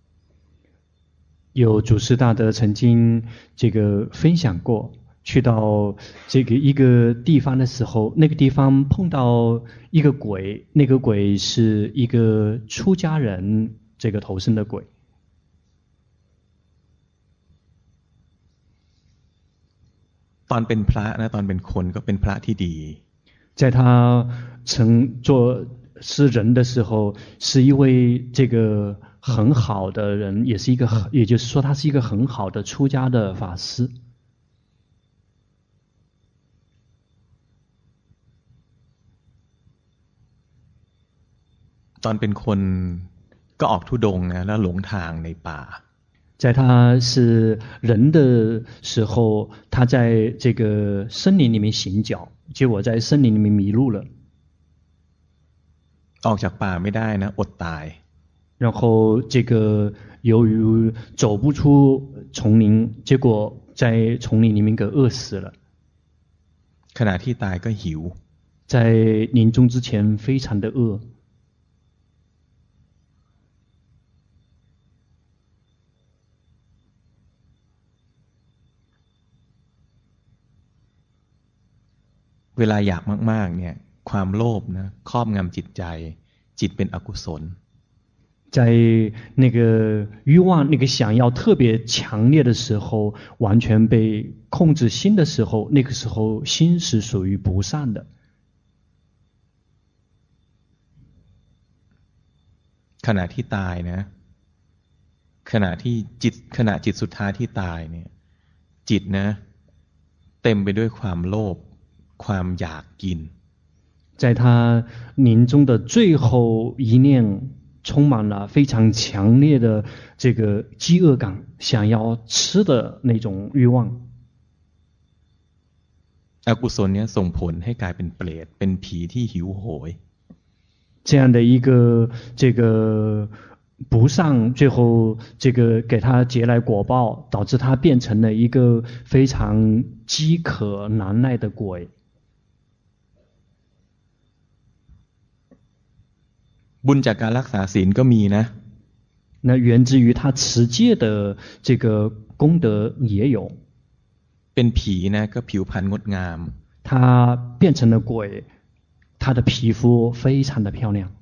有祖师大德曾经这个分享过，去到这个一个地方的时候，那个地方碰到一个鬼，那个鬼是一个出家人这个投生的鬼。 ตอนเป็นพระนะตอนเป็นคนก็เป็นพระที่ดี在他曾做是人的时候，是一位这个很好的人，也是一个，也就是说，他是一个很好的出家的法师。 ตอนเป็นคนก็ออกธุดงค์นะแล้วหลงทางในป่า在他是人的时候，他在这个森林里面行脚，结果在森林里面迷路了。 ออกจากป่าไม่ได้นะอดตาย然后这个由于走不出丛林，结果在丛林里面给饿死了。 ขณะที่ตายก็หิว在临终之前非常的饿。 เวลาอยากมากๆเนี่ยความโลภนะครอบงำจิตใจจิตเป็นอกุศล在那个欲望那个想要特别强烈的时候，完全被控制心的时候，那个时候心是属于不善的。 ขณะที่ตายนะขณะที่จิตขณะจิตสุดท้ายที่ตายเนี่ยจิตนะเต็มไปด้วยความโลภความอยากกิน在他临终的最后一念，充满了非常强烈的这个饥饿感，想要吃的那种欲望。 อกุศลเนี่ยส่งผลให้กลายเป็นเปรตเป็นผีที่หิวโหย这样的一个这个不善，最后这个给他结来果报，导致他变成了一个非常饥渴难耐的鬼。 บุญจากการรักษาศีลก็มีนะ那源自于他持戒的这个功德也有。 เป็นผีนะก็ผิวพรรณงดงาม他变成了鬼，他的皮肤非常的漂亮。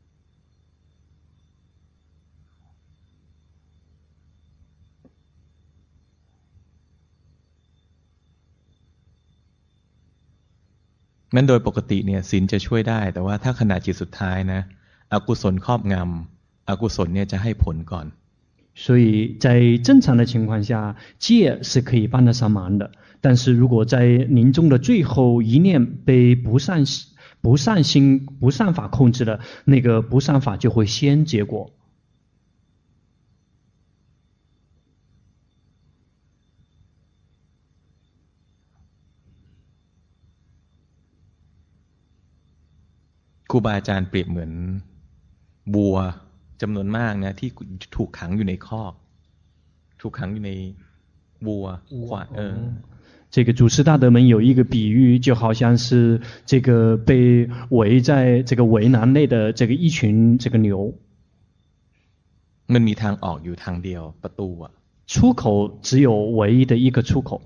นั้นโดยปกติเนี่ยศีลจะช่วยได้แต่ว่าถ้าขณะจิตสุดท้ายนะอกุศลครอบงำอกุศลเนี่ยจะให้ผลก่อน所以在正常的情况下，戒是可以帮得上忙的。但是如果在临终的最后一念被不善不善心不善法控制了，那个不善法就会先结果。 ครูบาอาจารย์เปรียบเหมือนบัวจำนวนมากนะที่ถูกขังอยู่ในคอกถูกขังอยู่ในบัวขวานเออ这个祖师大德们有一个比喻，就好像是这个被围在这个围栏内的这个一群这个牛。 มันมีทางออกอยู่ทางเดียวประตูอ่ะ出口只有唯一的一个出口。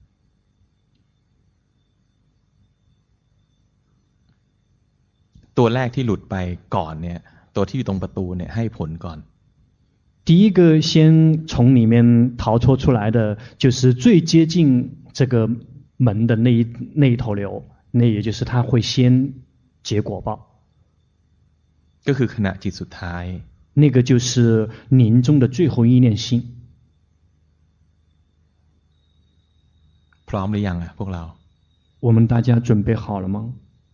ตัวแรกที่หลุดไปก่อนเนี่ยตัวที่อยู่ตรงประตูเนี่ยให้ผลก่อน第一个先从里面逃脱出来的，就是最接近这个门的那一那一头牛，那也就是他会先结果报。 ก็คือขณะจิตสุดท้าย那个就是临终的最后一念心。 พร้อมหรือยังอ่ะพวกเรา我们大家准备好了吗？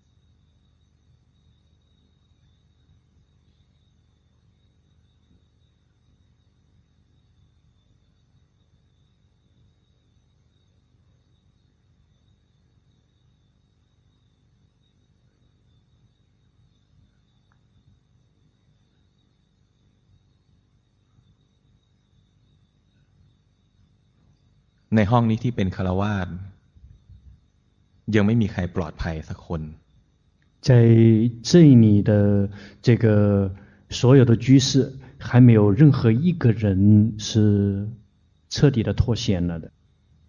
ในห้องนี้ที่เป็นฆราวาสยังไม่มีใครปลอดภัยสักคน在这里的这个所有的居士，还没有任何一个人是彻底的脱险了的。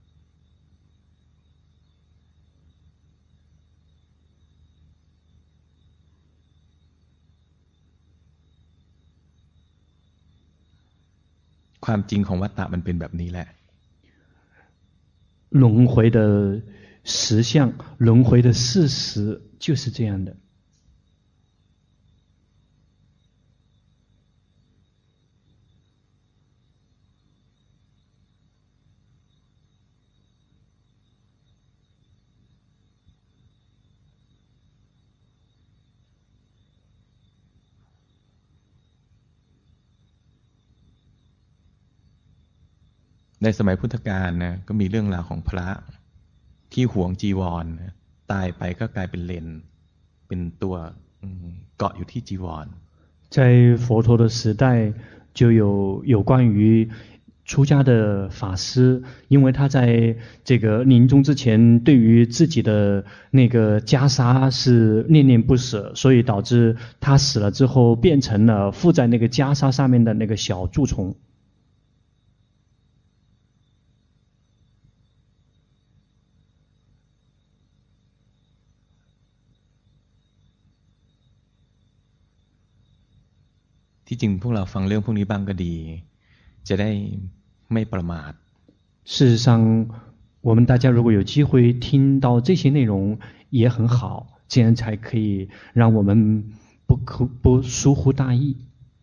ความจริงของวัฏฏะมันเป็นแบบนี้แหละ轮回的实相，轮回的事实就是这样的。 ในสมัยพุทธกาลนะก็มีเรื่องราวของพระที่หวงจีวรนะตายไปก็กลายเป็นเลนเป็นตัวเกาะอยู่ที่จีวร在佛陀的时代就有有关于出家的法师，因为他在这个临终之前对于自己的那个袈裟是念念不舍，所以导致他死了之后变成了附在那个袈裟上面的那个小蛀虫。 ที่จริงพวกเราฟังเรื่องพวกนี้บ้างก็ดีจะได้ไม่ประมาท事实上我们大家如果有机会听到这些内容也很好，这样才可以让我们不不疏忽大意。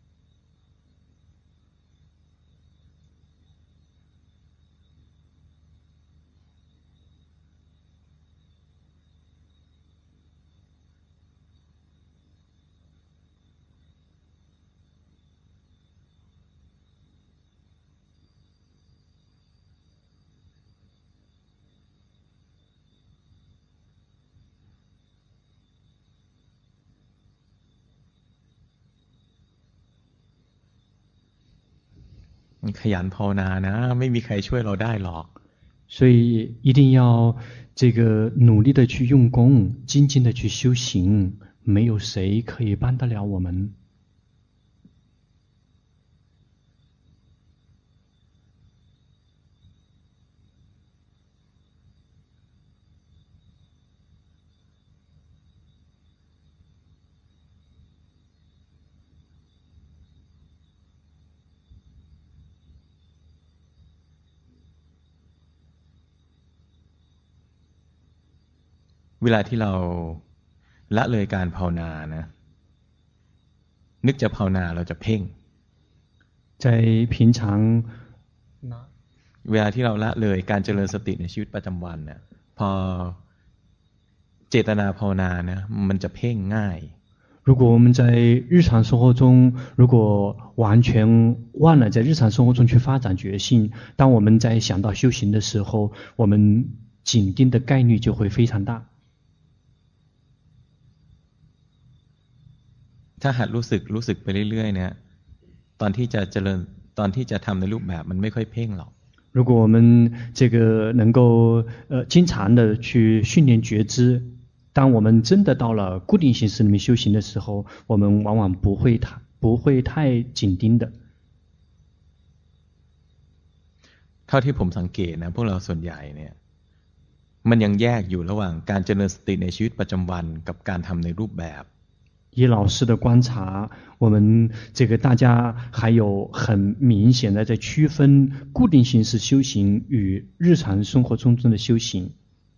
ขยันภาวนานะไม่มีใครช่วยเราได้หรอก所以一定要这个努力的去用功，精进的去修行，没有谁可以帮得了我们。 เวลาที่เราละเลยการภาวนานะนึกจะภาวนาเราจะเพ่ง在平常เวลาที่เราละเลยการเจริญสติในชีวิตประจำวันเนี่ยพอเจตนาภาวนานะมันจะเพ่งง่าย如果我们在日常生活中，如果完全忘了在日常生活中去发展觉性，当我们在想到修行的时候，我们紧盯的概率就会非常大。 ถ้าหัดรู้สึกรู้สึกไปเรื่อยๆเนี่ยตอนที่จะเจริญตอนที่จะทำในรูปแบบมันไม่ค่อยเพ่งหรอก如果我们这个能够呃经常的去训练觉知，当我们真的到了固定形式里面修行的时候，我们往往不会太不会太紧盯的。 เท่าที่ผมสังเกตนะพวกเราส่วนใหญ่เนี่ยมันยังแยกอยู่ระหว่างการเจริญสติในชีวิตประจำวันกับการทำในรูปแบบ以老师的观察，我们这个大家还有很明显的在区分固定形式修行与日常生活中的修行。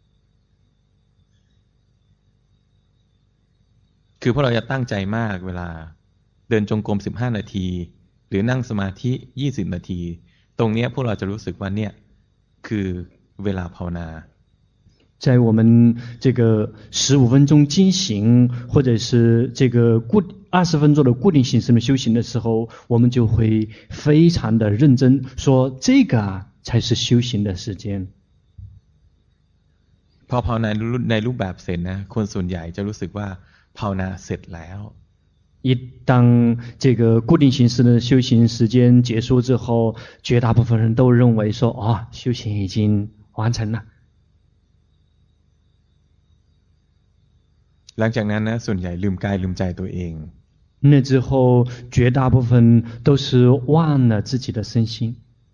คือพวกเราจะตั้งใจมากเวลาเดินจงกรมสิบห้านาทีหรือนั่งสมาธิยี่สิบนาทีตรงเนี้ยพวกเราจะรู้สึกว่าเนี่ยคือเวลาภาวนา在我们这个十五分钟进行，或者是这个固二十分钟的固定形式的修行的时候，我们就会非常的认真，说这个啊才是修行的时间。 พอภาวนาในรูปแบบเสร็จนะคนส่วนใหญ่จะรู้สึกว่าภาวนาเสร็จแล้ว一当这个固定形式的修行时间结束之后，绝大部分人都认为说，哦，修行已经完成了。 หลังจากนั้นนะส่วนใหญ่ลืมกายลืมใจตัวเอง那之后绝大部分都是忘了自己的身心。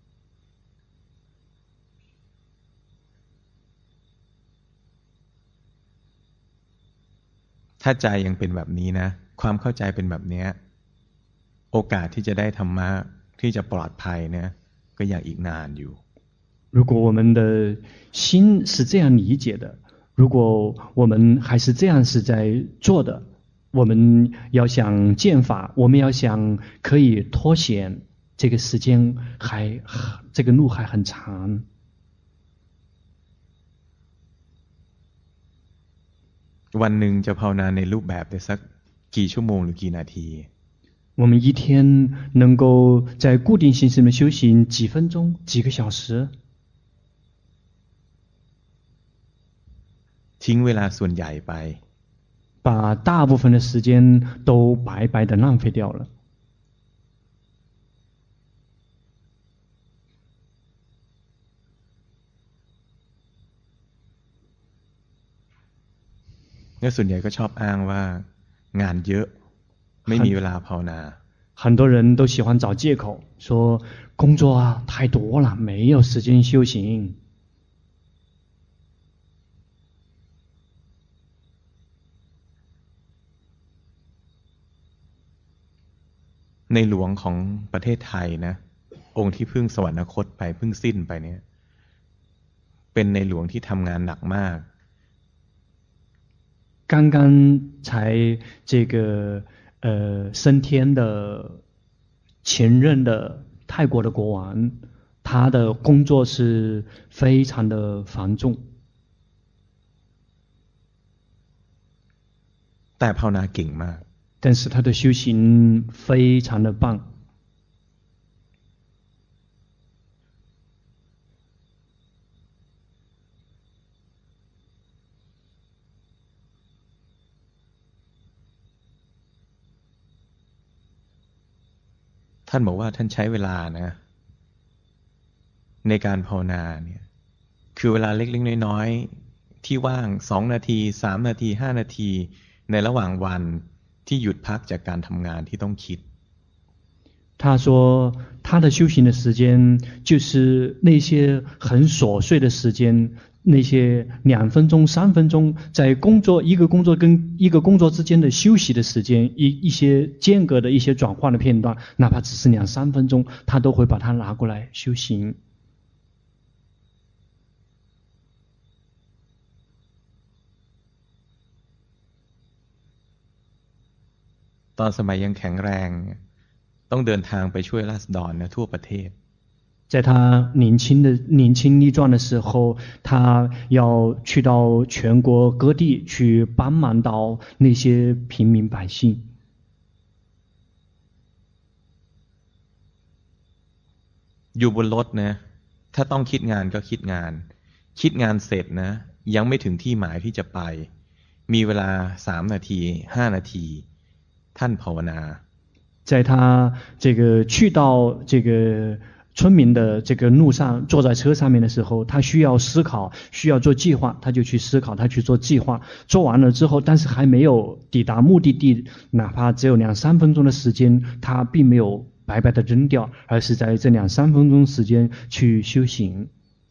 ถ้าใจยังเป็นแบบนี้นะความเข้าใจเป็นแบบนี้โอกาสที่จะได้ธรรมะที่จะปลอดภัยเนี่ยก็ยังอีกนานอยู่如果我们的心是这样理解的，如果我们还是这样是在做的，我们要想见法，我们要想可以脱险，这个时间还这个路还很长。 วันหนึ่งจะภาวนาในรูปแบบได้สักกี่ชั่วโมงหรือกี่นาที我们一天能够在固定形式的修行几分钟、几个小时， ทิ้งเวลาส่วนใหญ่ไป把大部分的时间都白白的浪费掉了。 และส่วนใหญ่ก็ชอบอ้างว่างานเยอะไม่มีเวลาภาวนา很多人都喜欢找借口，说工作啊太多了，没有时间修行。 ในหลวงของประเทศไทยนะองค์ที่เพิ่งสวรรคตไปเพิ่งสิ้นไปเนี่ยเป็นในหลวงที่ทำงานหนักมาก刚刚才这个呃升天的前任的泰国的国王，他的工作是非常的繁重， แต่ภาวนาเก่งมาก但是他的修行非常的棒。 ท่านบอกว่าท่านใช้เวลานะในการภาวนาเนี่ยคือเวลาเล็กๆน้อยๆที่ว่างสองนาทีสามนาทีห้านาทีในระหว่างวันที่หยุดพักจากการทำงานที่ต้องคิด他说他的修行的时间就是那些很琐碎的时间，那些两分钟三分钟在工作一个工作跟一个工作之间的休息的时间，一一些间隔的一些转换的片段，哪怕只是两三分钟，他都会把它拿过来修行。 ตอนสมัยยังแข็งแรงต้องเดินทางไปช่วยราษฎรนะทั่วประเทศ在他年轻的年轻力壮的时候，他要去到全国各地去帮忙到那些平民百姓。 อยู่บนรถนะถ้าต้องคิดงานก็คิดงานคิดงานเสร็จนะยังไม่ถึงที่หมายที่จะไปมีเวลาสามนาทีห้านาทีท่านภาวนา在他这个去到这个村民的这个路上，坐在车上面的时候，他需要思考，需要做计划，他就去思考，他去做计划。做完了之后，但是还没有抵达目的地，哪怕只有两三分钟的时间，他并没有白白的扔掉，而是在这两三分钟时间去修行。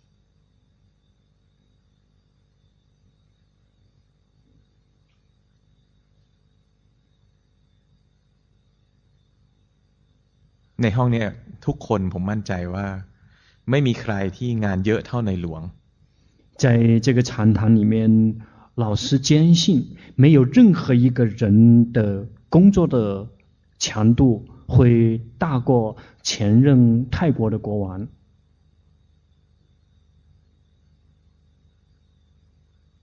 ในห้องนี้ทุกคนผมมั่นใจว่าไม่มีใครที่งานเยอะเท่าในหลวง在这个禅堂里面，老师坚信没有任何一个人的工作的强度会大过前任泰国的国王。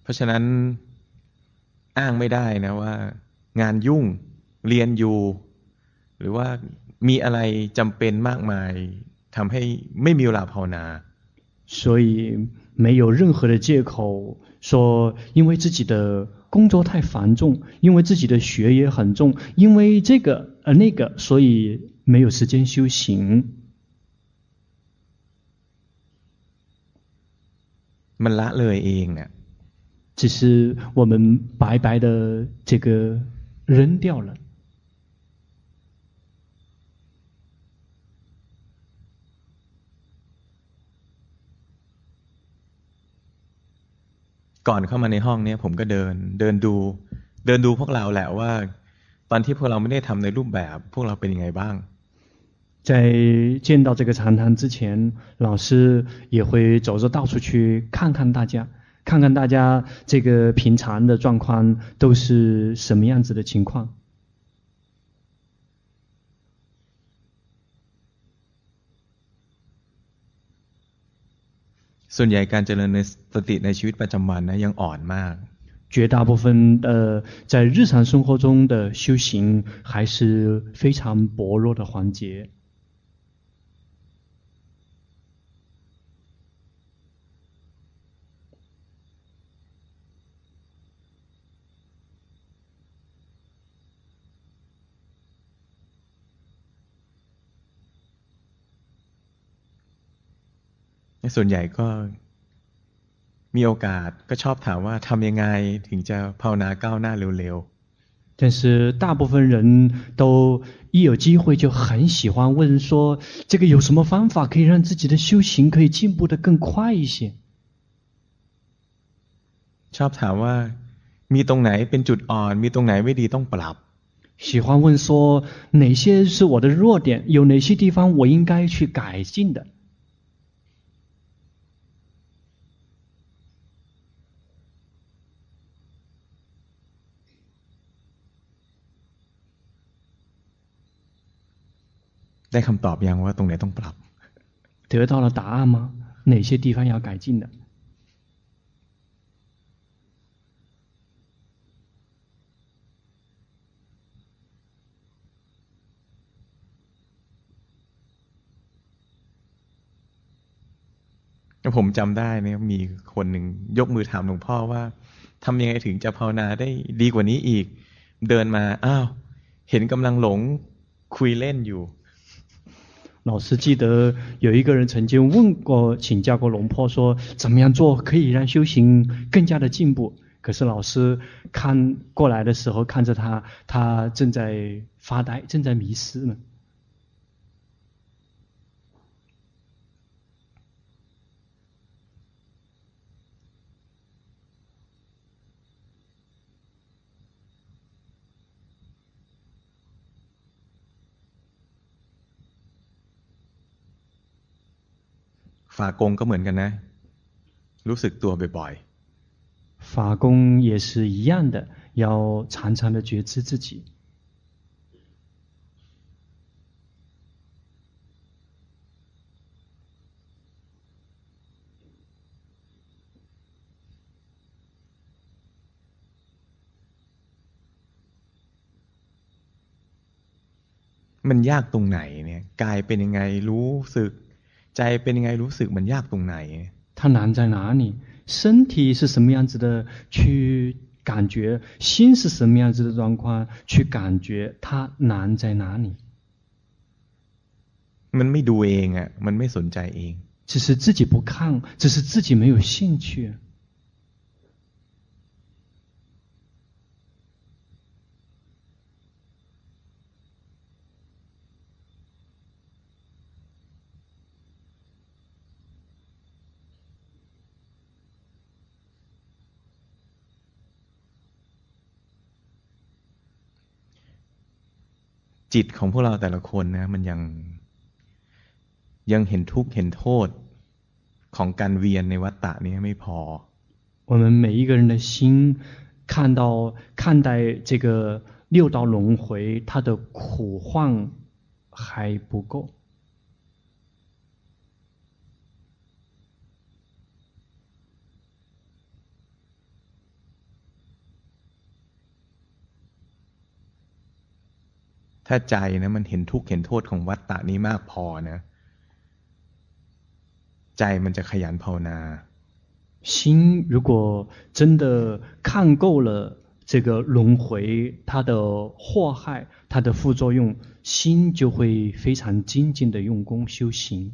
ราะฉะนั้นอ้างไม่ได้นะว่างานยุ่งเรียนอยู่หรือว่ามีอะไรจำเป็นมากมายทำให้ไม่มีเวลาภาวนา所以没有任何的借口说因为自己的工作太繁重，因为自己的学业很重，因为这个呃那个，所以没有时间修行。 มันละเลยเองเนี่ย只是我们白白的这个扔掉了。 ก่อนเข้ามาในห้องนี้ผมก็เดินเดินดูเดินดูพวกเราแหละว่าตอนที่พวกเราไม่ได้ทำในรูปแบบพวกเราเป็นยังไงบ้าง在见到这个禅堂之前，老师也会走着到处去看看大家，看看大家这个平常的状况都是什么样子的情况。 ส่วนใหญ่การเจริญสติในชีวิตประจำวันนะยังอ่อนมาก绝大部分的在日常生活中的修行还是非常薄弱的环节。 ส่วนใหญ่ก็มีโอกาสก็ชอบถามว่าทำยังไงถึงจะภาวนาก้าวหน้าเร็วๆ但是大部分人都一有机会就很喜欢问说这个有什么方法可以让自己的修行可以进步得更快一些ชอบถามว่ามีตรงไหนเป็นจุดอ่อนมีตรงไหนไม่ดีต้องปรับ喜欢问说哪些是我的弱点有哪些地方我应该去改进的ได้คำตอบยังว่าตรงไหนต้องปรับ得到了答案吗哪些地方要改进的ผมจำได้เนี่ยมีคนหนึ่งยกมือถามหลวงพ่อว่าทำยังไงถึงจะภาวนาได้ดีกว่านี้อีกเดินมาอ้าวเห็นกำลังหลงคุยเล่นอยู่老师记得有一个人曾经问过请教过龙婆说怎么样做可以让修行更加的进步可是老师看过来的时候看着他他正在发呆正在迷失呢ฝากงก็เหมือนกันนะรู้สึกตัวบ่อยๆ法功也是一样的要常常的觉知自己มันยากตรงไหนเนี่ยกายเป็นยังไงรู้สึกใจเป็นยังไงรู้สึกมันยากตรงไหน它难在哪里身体是什么样子的去感觉心是什么样子的状况去感觉它难在哪里มันไม่ดูเองอ่ะมันไม่สนใจเอง只是自己不看只是自己没有兴趣จิตของพวกเราแต่ละคนนะมันยังยังเห็นทุกข์เห็นโทษของการเวียนในวัฏฏะนี้ไม่พอ我们每一个人的心看到看待这个六道轮回它的苦患还不够ถ้าใจนะมันเห็นทุกข์เห็นโทษของวัฏฏะนี้มากพอนะใจมันจะขยันภาวนา心如果真的看够了这个轮回它的祸害它的副作用，心就会非常精进的用功修行。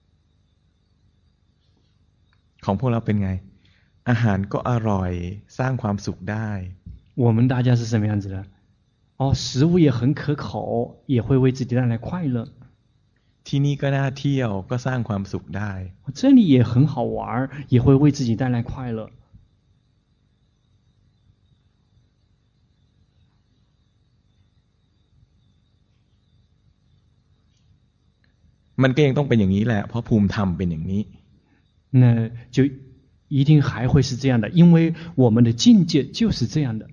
ของพวกเราเป็นไงอาหารก็อร่อยสร้างความสุขได้我们大家是什么样子的？哦，食物也很可口，也会为自己带来快乐。 ที่นี่ก็น่าเที่ยวก็สร้างความสุขได้这里也很好玩，也会为自己带来快乐。 มันก็ยังต้องเป็นอย่างนี้แหละเพราะภูมิธรรมเป็นอย่างนี้那就一定还会是这样的，因为我们的境界就是这样的。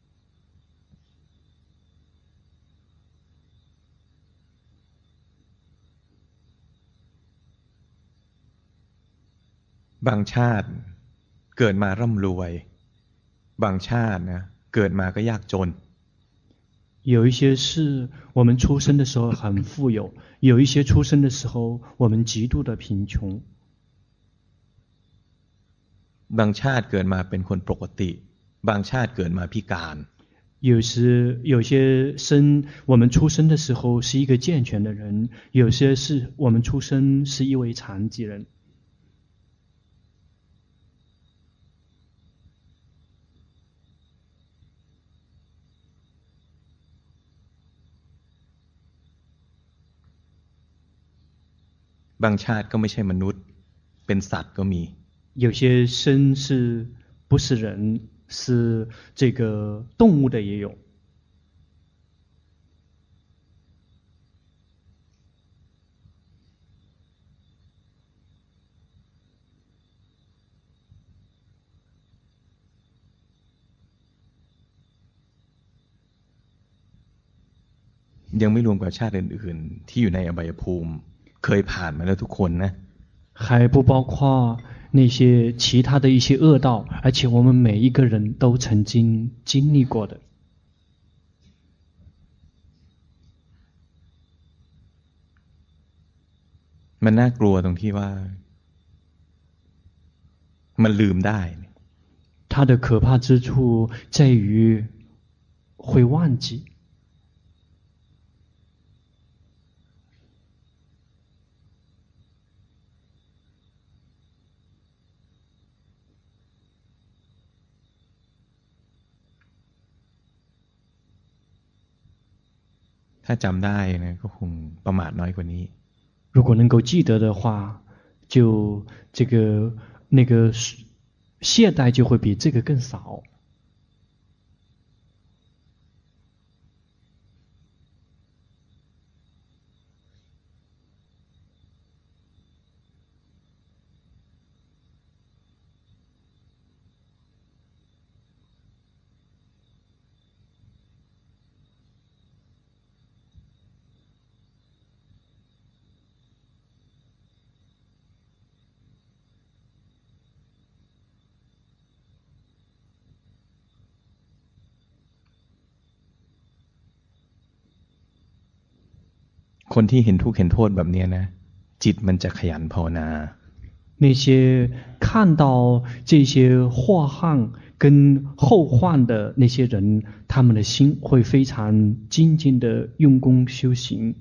บางชาติเกิดมาร่ำรวยบางชาตินะเกิดมาก็ยากจน有一些是我们出生的时候很富有，有一些出生的时候我们极度的贫穷。 บางชาติเกิดมาเป็นคนปกติบางชาติเกิดมาพิการ有时有些生我们出生的时候是一个健全的人，有些是我们出生是一位残疾人。 บางชาติก็ไม่ใช่มนุษย์เป็นสัตว์ก็มี有些生是不是人，是这个动物的也有。 ยังไม่รวมกับชาติอื่นๆที่อยู่ในอบายภูมิเคยผ่านมาแล้วทุกคนนะ还不包括那些其他的一些恶道，而且我们每一个人都曾经经历过的。 มันน่ากลัวตรงที่ว่ามันลืมได้它的可怕之处在于会忘记。 ถ้าจำได้นะก็คงประมาทน้อยกว่านี้如果能够记得的话，就这个那个懈怠就会比这个更少。 คนที่เห็นทุกข์เห็นโทษแบบนี้นะจิตมันจะขยันภาวนา那些看到这些祸患跟后患的那些人，他们的心会非常精进的用功修行。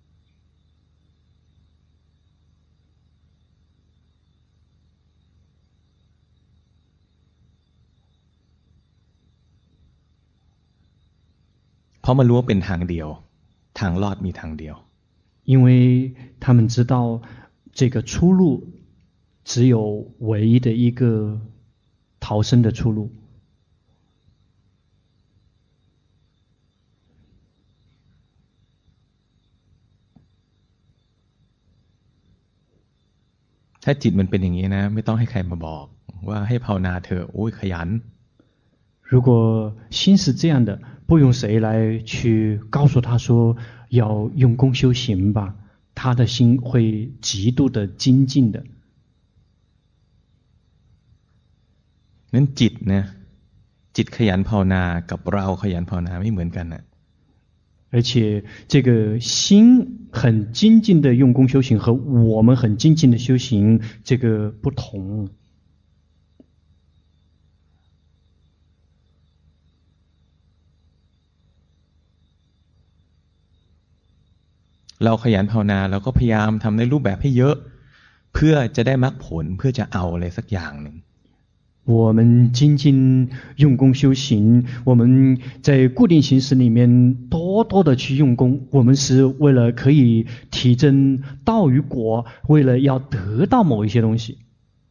เพราะมันรู้ว่าเป็นทางเดียวทางรอดมีทางเดียว因为他们知道这个出路只有唯一的一个逃生的出路。 ถ้าจิตมันเป็นอย่างนี้นะไม่ต้องให้ใครมาบอกว่าให้ภาวนาเถอะโอ้ยขยัน如果心是这样的，不用谁来去告诉他说要用功修行吧，他的心会极度的精进的。 นั้นจิตนะจิตขยันภาวนากับเราขยันภาวนาไม่เหมือนกันนะ而且这个心很精进的用功修行和我们很精进的修行这个不同。 เราขยันภาวนาเราก็พยายามทำในรูปแบบให้เยอะเพื่อจะได้มรรคผลเพื่อจะเอาอะไรสักอย่างหนึ่ง我们精进用功修行，我们在固定形式里面多多的去用功，我们是为了可以提升道与果，为了要得到某一些东西。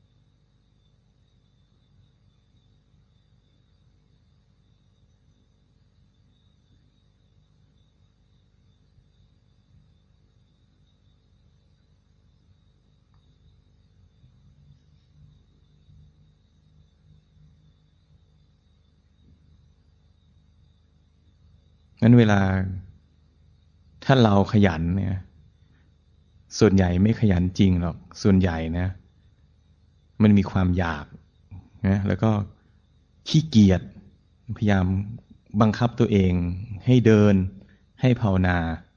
งั้นเวลาถ้าเราขยันเนี่ยส่วนใหญ่ไม่ขยันจริงหรอกส่วนใหญ่นะมันมีความอยากนะแล้วก็ขี้เกียจพยายามบังคับตัวเองให้เดินให้ภาวนา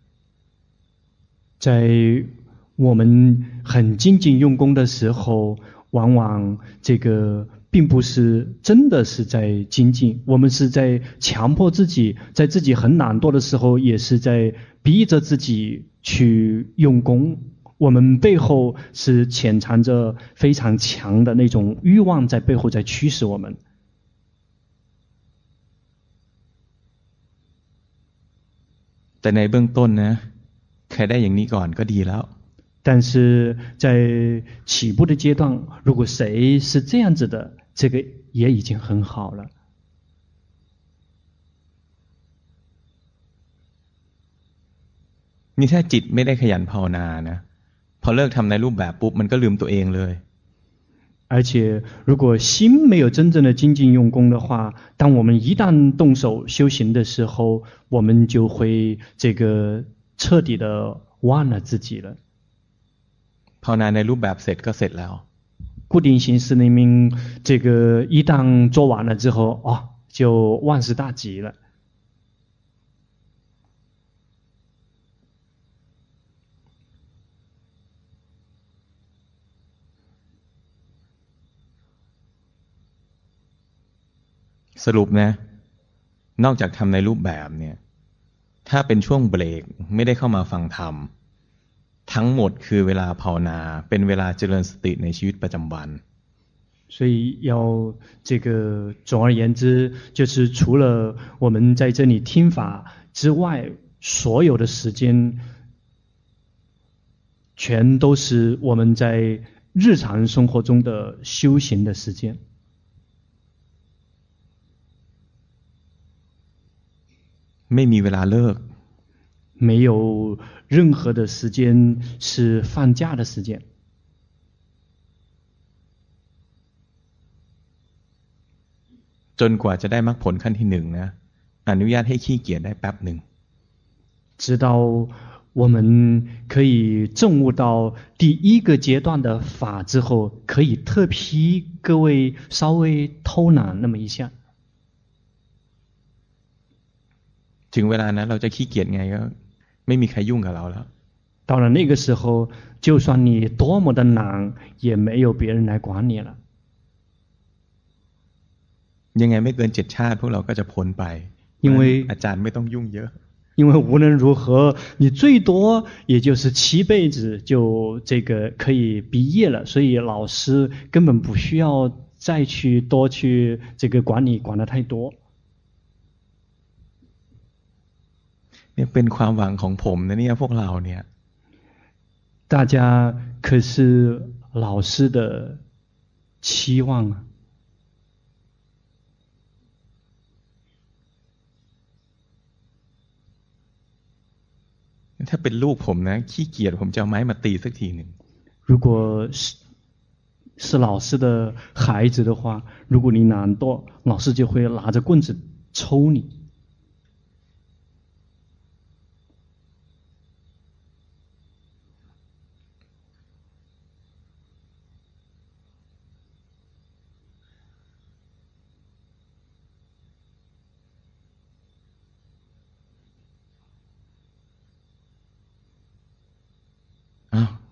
在我们很精进用功的时候，往往这个并不是真的是在精进，我们是在强迫自己，在自己很懒惰的时候，也是在逼着自己去用功。我们背后是潜藏着非常强的那种欲望在背后在驱使我们。 แต่ในเบื้องต้นนะใครได้อย่างนี้ก่อนก็ดีแล้ว但是在起步的阶段，如果谁是这样子的，这个也已经很好了。 นี่ถ้าจิตไม่ได้ขยันภาวนานะพอเลิกทำในรูปแบบปุ๊บมันก็ลืมตัวเองเลย而且如果心没有真正的精进用功的话，当我们一旦动手修行的时候，我们就会这个彻底的忘了自己了。 ภาวนาในรูปแบบเสร็จก็เสร็จแล้ว固定形式里面这个一旦做完了之后，哦，就万事大吉了。 สรุปนะนอกจากทำในรูปแบบเนี่ยถ้าเป็นช่วงเบรกไม่ได้เข้ามาฟังธรรมทั้งหมดคือเวลาภาวนาเป็นเวลาเจริญสติในชีวิตประจำวัน所以要这个总而言之，就是除了我们在这里听法之外，所有的时间全都是我们在日常生活中的修行的时间。 ไม่มีเวลาเลิก没有任何的时间是放假的时间。 จนกว่าจะได้มรรคผลขั้นที่หนึ่งนะอนุญาตให้ขี้เกียจได้แป๊บหนึ่ง直到我们可以证悟到第一个阶段的法之后，可以特批各位稍微偷懒那么一下。 ถึงเวลานั้นเราจะขี้เกียจไงก็ไม่มีใครยุ่งกับเราแล้ว到了那个时候，就算你多么的懒，也没有别人来管你了。 ยังไงไม่เกินเจ็ดชาติพวกเราก็จะพ้นไป因为อาจารย์ไม่ต้องยุ่งเยอะ因为无论如何，你最多也就是七辈子就这个可以毕业了，所以老师根本不需要再去多去这个管你管得太多。 เนี่ยเป็นความหวังของผมนะเนี่ยพวกเราเนี่ย大家可是老师的期望啊。 ถ้าเป็นลูกผมนะขี้เกียจผมจะเอาไม้มาตีสักทีหนึ่ง如果是是老师的孩子的话，如果你懒惰，老师就会拿着棍子抽你。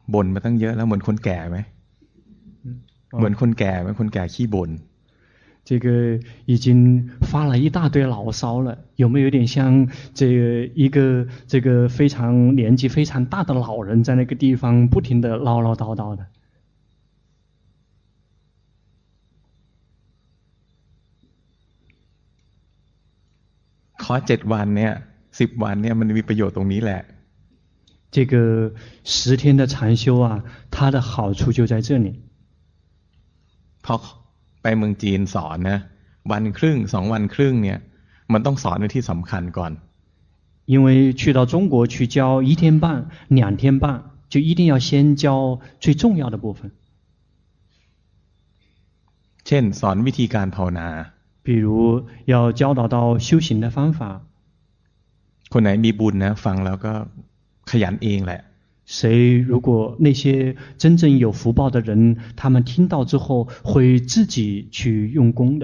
บ่นมาตั้งเยอะแล้วเหมือนคนแก่ไหมเหมือนคนแก่ไหมคนแก่ขี้บ่น这个已经发了一大堆牢骚了，有没有有点像这个一个这个非常年纪非常大的老人在那个地方不停的唠唠叨叨的？ คอร์สเจ็ดวันเนี่ยสิบวันเนี่ยมันมีประโยชน์ตรงนี้แหละ这个十天的禅修啊，它的好处就在这里。 พอไปเมืองจีนสอนนะวันครึ่งสองวันครึ่งเนี่ยมันต้องสอนในที่สำคัญก่อน因为去到中国去教一天半、两天半，就一定要先教最重要的部分。 เช่นสอนวิธีการภาวนา比如要教导到修行的方法。 คนไหนมีบุญนะฟังแล้วก็ขยันเองแหละ谁如果那些真正有福报的人，他们听到之后会自己去用功的。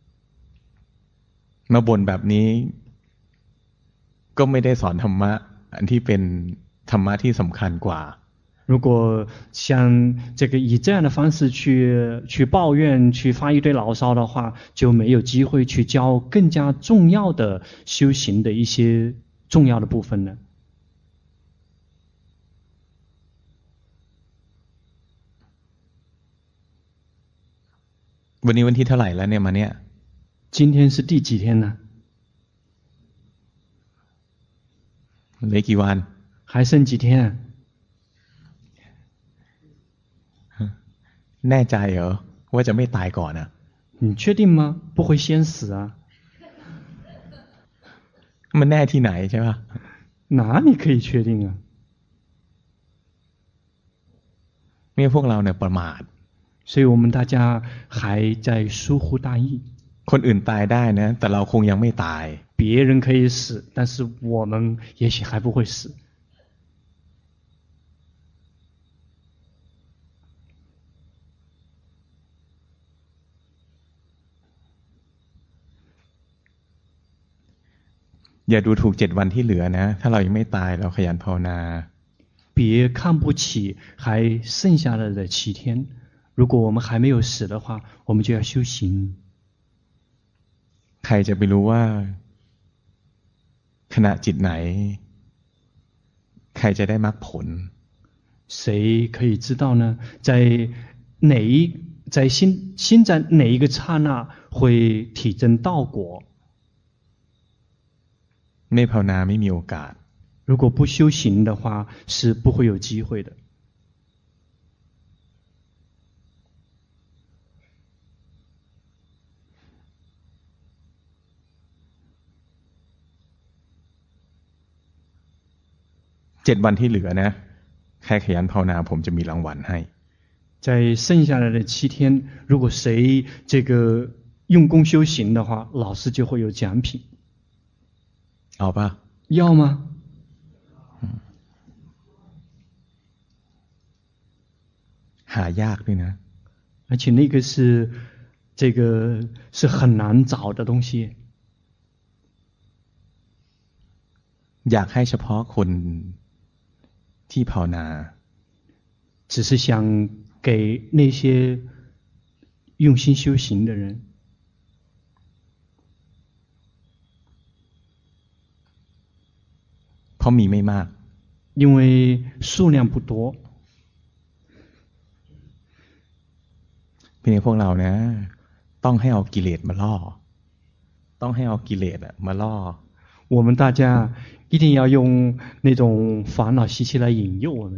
มาบ่นแบบนี้ก็ไม่ได้สอนธรรมะอันที่เป็นธรรมะที่สำคัญกว่า如果像这个以这样的方式去去抱怨、去发一堆牢骚的话，就没有机会去教更加重要的修行的一些重要的部分了。 วันนี้วันที่เท่าไหร่แล้วเนี่ยมาเนี่ย今天是第几天呢？ เหลือกี่วัน还剩几天？ แน่ใจเหรอว่าจะไม่ตายก่อนอ่ะ你确定吗？不会先死啊？ มันแน่ที่ไหนใช่ป่ะ哪里可以确定啊？ เนี่ยพวกเราเนี่ยประมาท所以我们大家还在疏忽大意。 คนอื่นตายได้นะแต่เราคงยังไม่ตาย别人可以死，但是我们也许还不会死。 อย่าดูถูกเจ็ดวันที่เหลือนะถ้าเรายังไม่ตายเราขยันภาวนา别看不起还剩下了的七天，如果我们还没有死的话，我们就要修行。 ใครจะไปรู้ว่าขณะจิตไหนใครจะได้มรรคผล谁可以知道呢？在哪一在心心在哪一个刹那会体证道果？ ไม่ภาวนาไม่มีโอกาส如果不修行的话，是不会有机会的。 เจ็ดวันที่เหลือนะใครขยันภาวนาผมจะมีรางวัลให้在剩下来的七天，如果谁这个用功修行的话，老师就会有奖品。 เอาป่ะ要吗？ หายากด้วยนะ而且那个是这个是很难找的东西。 อยากให้เฉพาะคนที่ภาวนา只是想给那些用心修行的人。 เพราะมีไม่มาก因为数量不多。 พี่ในพวกเรานะต้องให้เอากิเลสมาล่อต้องให้เอากิเลสอะมาล่อ我们大家一定要用那种烦恼习气来引诱我们。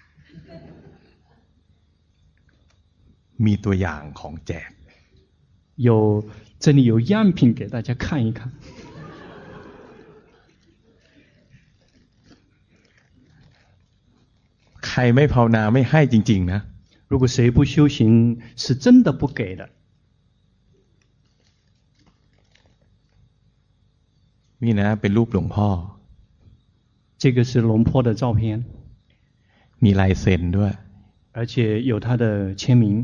มีตัวอย่างของแจก有这里有样品给大家看一看。 ใครไม่ภาวนาไม่ให้จริงๆนะ如果谁不修行是真的不给的。 นี่นะเป็นรูปหลวงพ่อ这个是龙坡的照片มีลายเซ็นด้วย而且有他的签名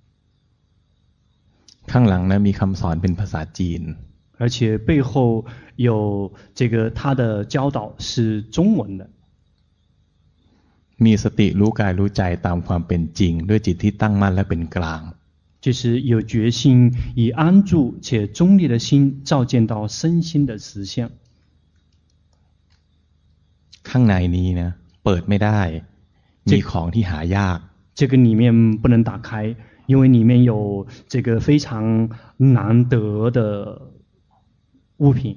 ข้างหลังนะมีคำสอนเป็นภาษาจีน而且背后有这个他的教导是中文的มีสติรู้กายรู้ใจตามความเป็นจริงด้วยจิตที่ตั้งมั่นและเป็นกลาง就是有决心，以安住且中立的心照见到身心的实相。 ข้างในนี้นะเปิดไม่ได้มีของที่หายาก这个里面不能打开，因为里面有这个非常难得的物品。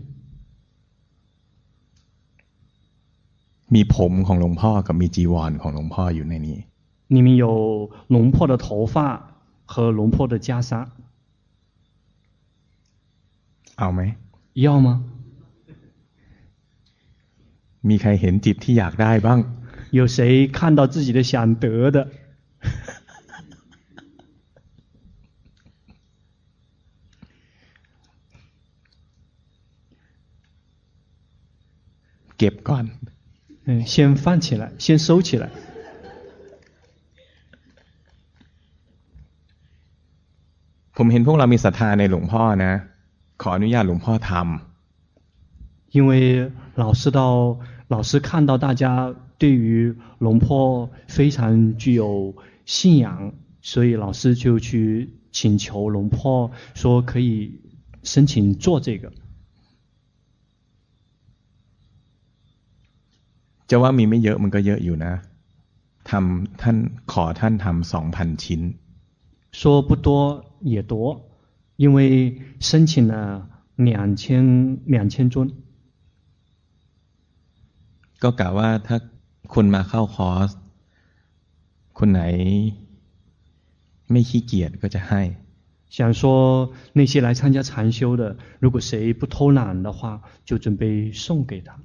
มีผมของหลวงพ่อกับมีจีวรของหลวงพ่ออยู่ในนี้里面有龙婆的头发和龙婆的袈裟。 เอาไหม要吗？ มีใครเห็นจิตที่อยากได้บ้าง有谁看到自己的想得的？ เก็บก่อน嗯，先放起来，先收起来。 ผมเห็นพวกเรามีศรัทธาในหลวงพ่อนะขออนุญาตหลวงพ่อทำ因为老师到老师看到大家对于龙婆非常具有信仰，所以老师就去请求龙婆说可以申请做这个。 จะว่ามีไม่เยอะมันก็เยอะอยู่นะทำท่านขอท่านทำสองพันชิ้น说不多也多，因为申请了两千两千尊。 ก็กะว่าถ้าคนมาเข้าคอร์สคนไหนไม่ขี้เกียจก็จะให้想说那些来参加禅修的，如果谁不偷懒的话，就准备送给他。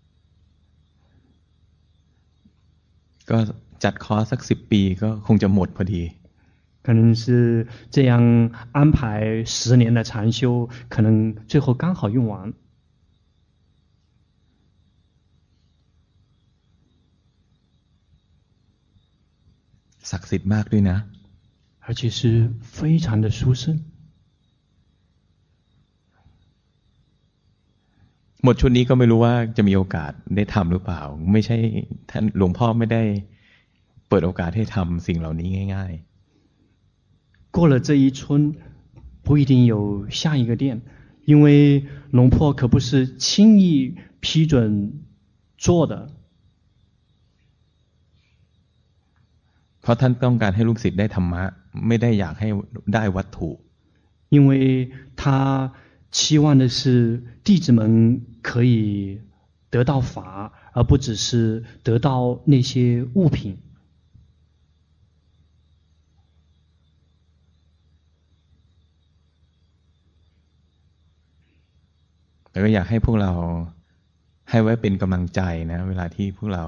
ก็จัดคอร์สสักสิบปีก็คงจะหมดพอดี可能是这样安排十年的禅修，可能最后刚好用完。 ศักดิ์สิทธิ์มากด้วยนะ而且是非常的殊胜。 หมดชุดนี้ก็ไม่รู้ว่าจะมีโอกาสได้ทำหรือเปล่าไม่ใช่ท่านหลวงพ่อไม่ได้เปิดโอกาสให้ทำสิ่งเหล่านี้ง่ายๆ过了这一村不一定有下一个店，因为龙婆可不是轻易批准做的。 เพราะท่านต้องการให้ลูกศิษย์ได้ธรรมะไม่ได้อยากให้ได้วัตถุ因为他期望的是弟子们可以得到法，而不只是得到那些物品。 แต่ก็อยากให้พวกเราให้ไว้เป็นกำลังใจนะเวลาที่พวกเรา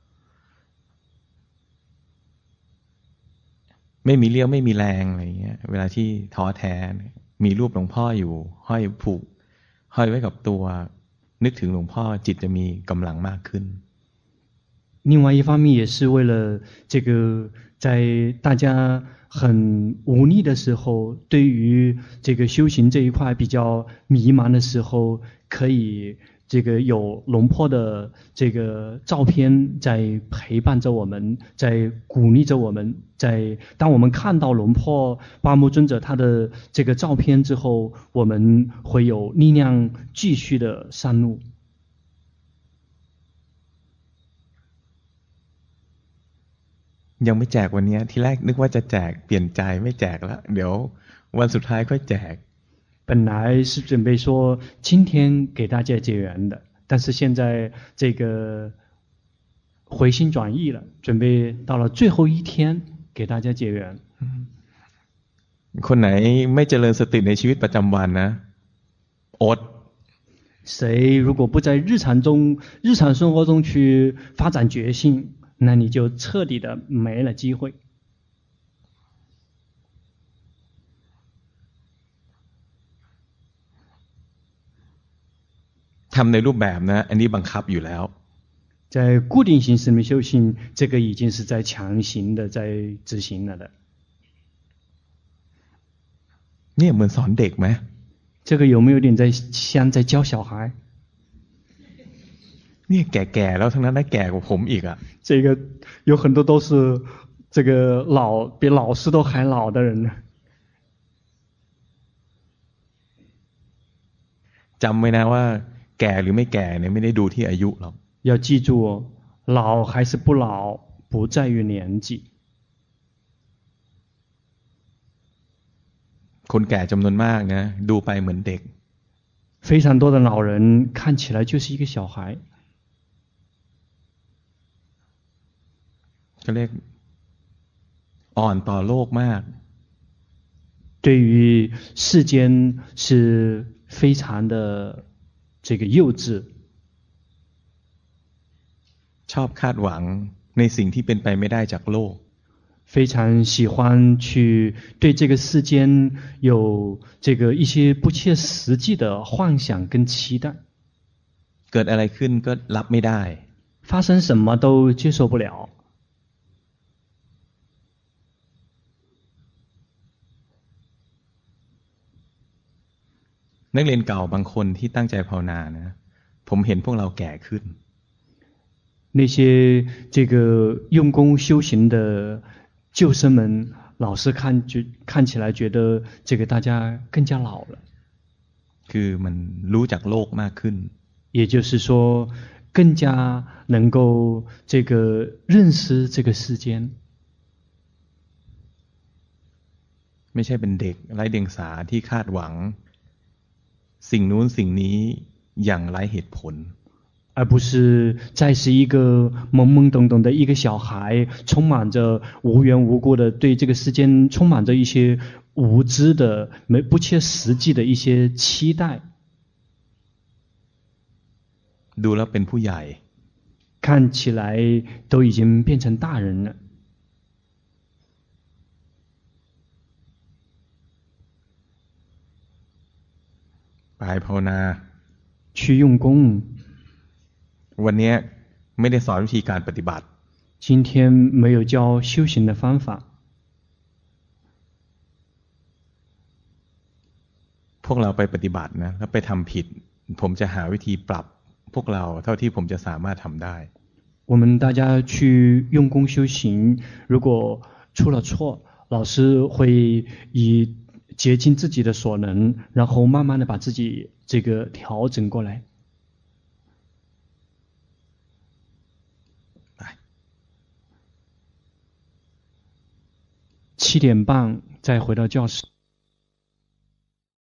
ไม่มีเรี่ยวไม่มีแรงอะไรเงี้ยเวลาที่ท้อแท้มีรูปหลวงพ่ออยู่ห้อยผูกห้อยไว้กับตัวนึกถึงหลวงพ่อจิตจะมีกำลังมากขึ้น另外一方面也是为了这个在大家很无力的时候，对于这个修行这一块比较迷茫的时候，可以这个有龙婆的这个照片在陪伴着我们，在鼓励着我们，在当我们看到龙婆巴木尊者他的这个照片之后，我们会有力量继续的上路。 ยังไม่แจกวันนี้ที่แรกนึกว่าจะแจกเปลี่ยนใจไม่แจกแล้วเดี๋ยววันสุดท้ายค่อยแจก本来是准备说今天给大家结缘的，但是现在这个回心转意了，准备到了最后一天给大家结缘。 คนไหนไม่เจริญสติในชีวิตประจำวันนะอด谁如果不在日常中日常生活中去发展决心，那你就彻底的没了机会。 ทำในรูปแบบนะอันนี้บังคับอยู่แล้ว在固定形式里面修行，这个已经是在强行的在执行了的。 เนี่ยเหมือนสอนเด็กไหม这个有没有点在像在教小孩？ เนี่ยแก่ๆแล้วทั้งนั้นได้แก่กว่าผมอีกอ่ะ这个有很多都是这个老比老师都还老的人呢。 จำไว้นะว่าแก่หรือไม่แก่เนี่ยไม่ได้ดูที่อายุหรอก要记住哦，老还是不老不在于年纪。 คนแก่จำนวนมากนะดูไปเหมือนเด็ก非常多的老人看起来就是一个小孩。 ก็เรียกอ่อนต่อโลกมาก对于世间是非常的这个幼稚。 ชอบคาดหวังในสิ่งที่เป็นไปไม่ได้จากโลก非常喜欢去对这个世间有这个一些不切实际的幻想跟期待。 เกิดอะไรขึ้นก็รับไม่ได้发生什么都接受不了。 นักเรียนเก่าบางคนที่ตั้งใจภาวนานะผมเห็นพวกเราแก่ขึ้น那些这个用功修行的旧生们，老师看觉看起来觉得这个大家更加老了。 คือมันรู้จักโลกมากขึ้น也就是说，更加能够这个认识这个世间。 ไม่ใช่เป็นเด็กไร้เดียงสาที่คาดหวังสิ่งนู้นสิ่งนี้อย่างไร้เหตุผล而不是再是一个懵懵懂懂的一个小孩，充满着无缘无故的对这个世间充满着一些无知的、没不切实际的一些期待。 ดูแล้วเป็นผู้ใหญ่看起来都已经变成大人了。 ไปภาวนา去用功。 วันนี้ไม่ได้สอนวิธีการปฏิบัติ今天没有教修行的方法พวกเราไปปฏิบัตินะแล้วไปทำผิดผมจะหาวิธีปรับพวกเราเท่าที่ผมจะสามารถทำได้我们大家去用功修行，如果出了错，老师会以竭尽自己的所能，然后慢慢的把自己这个调整过来。七点半再回到教室。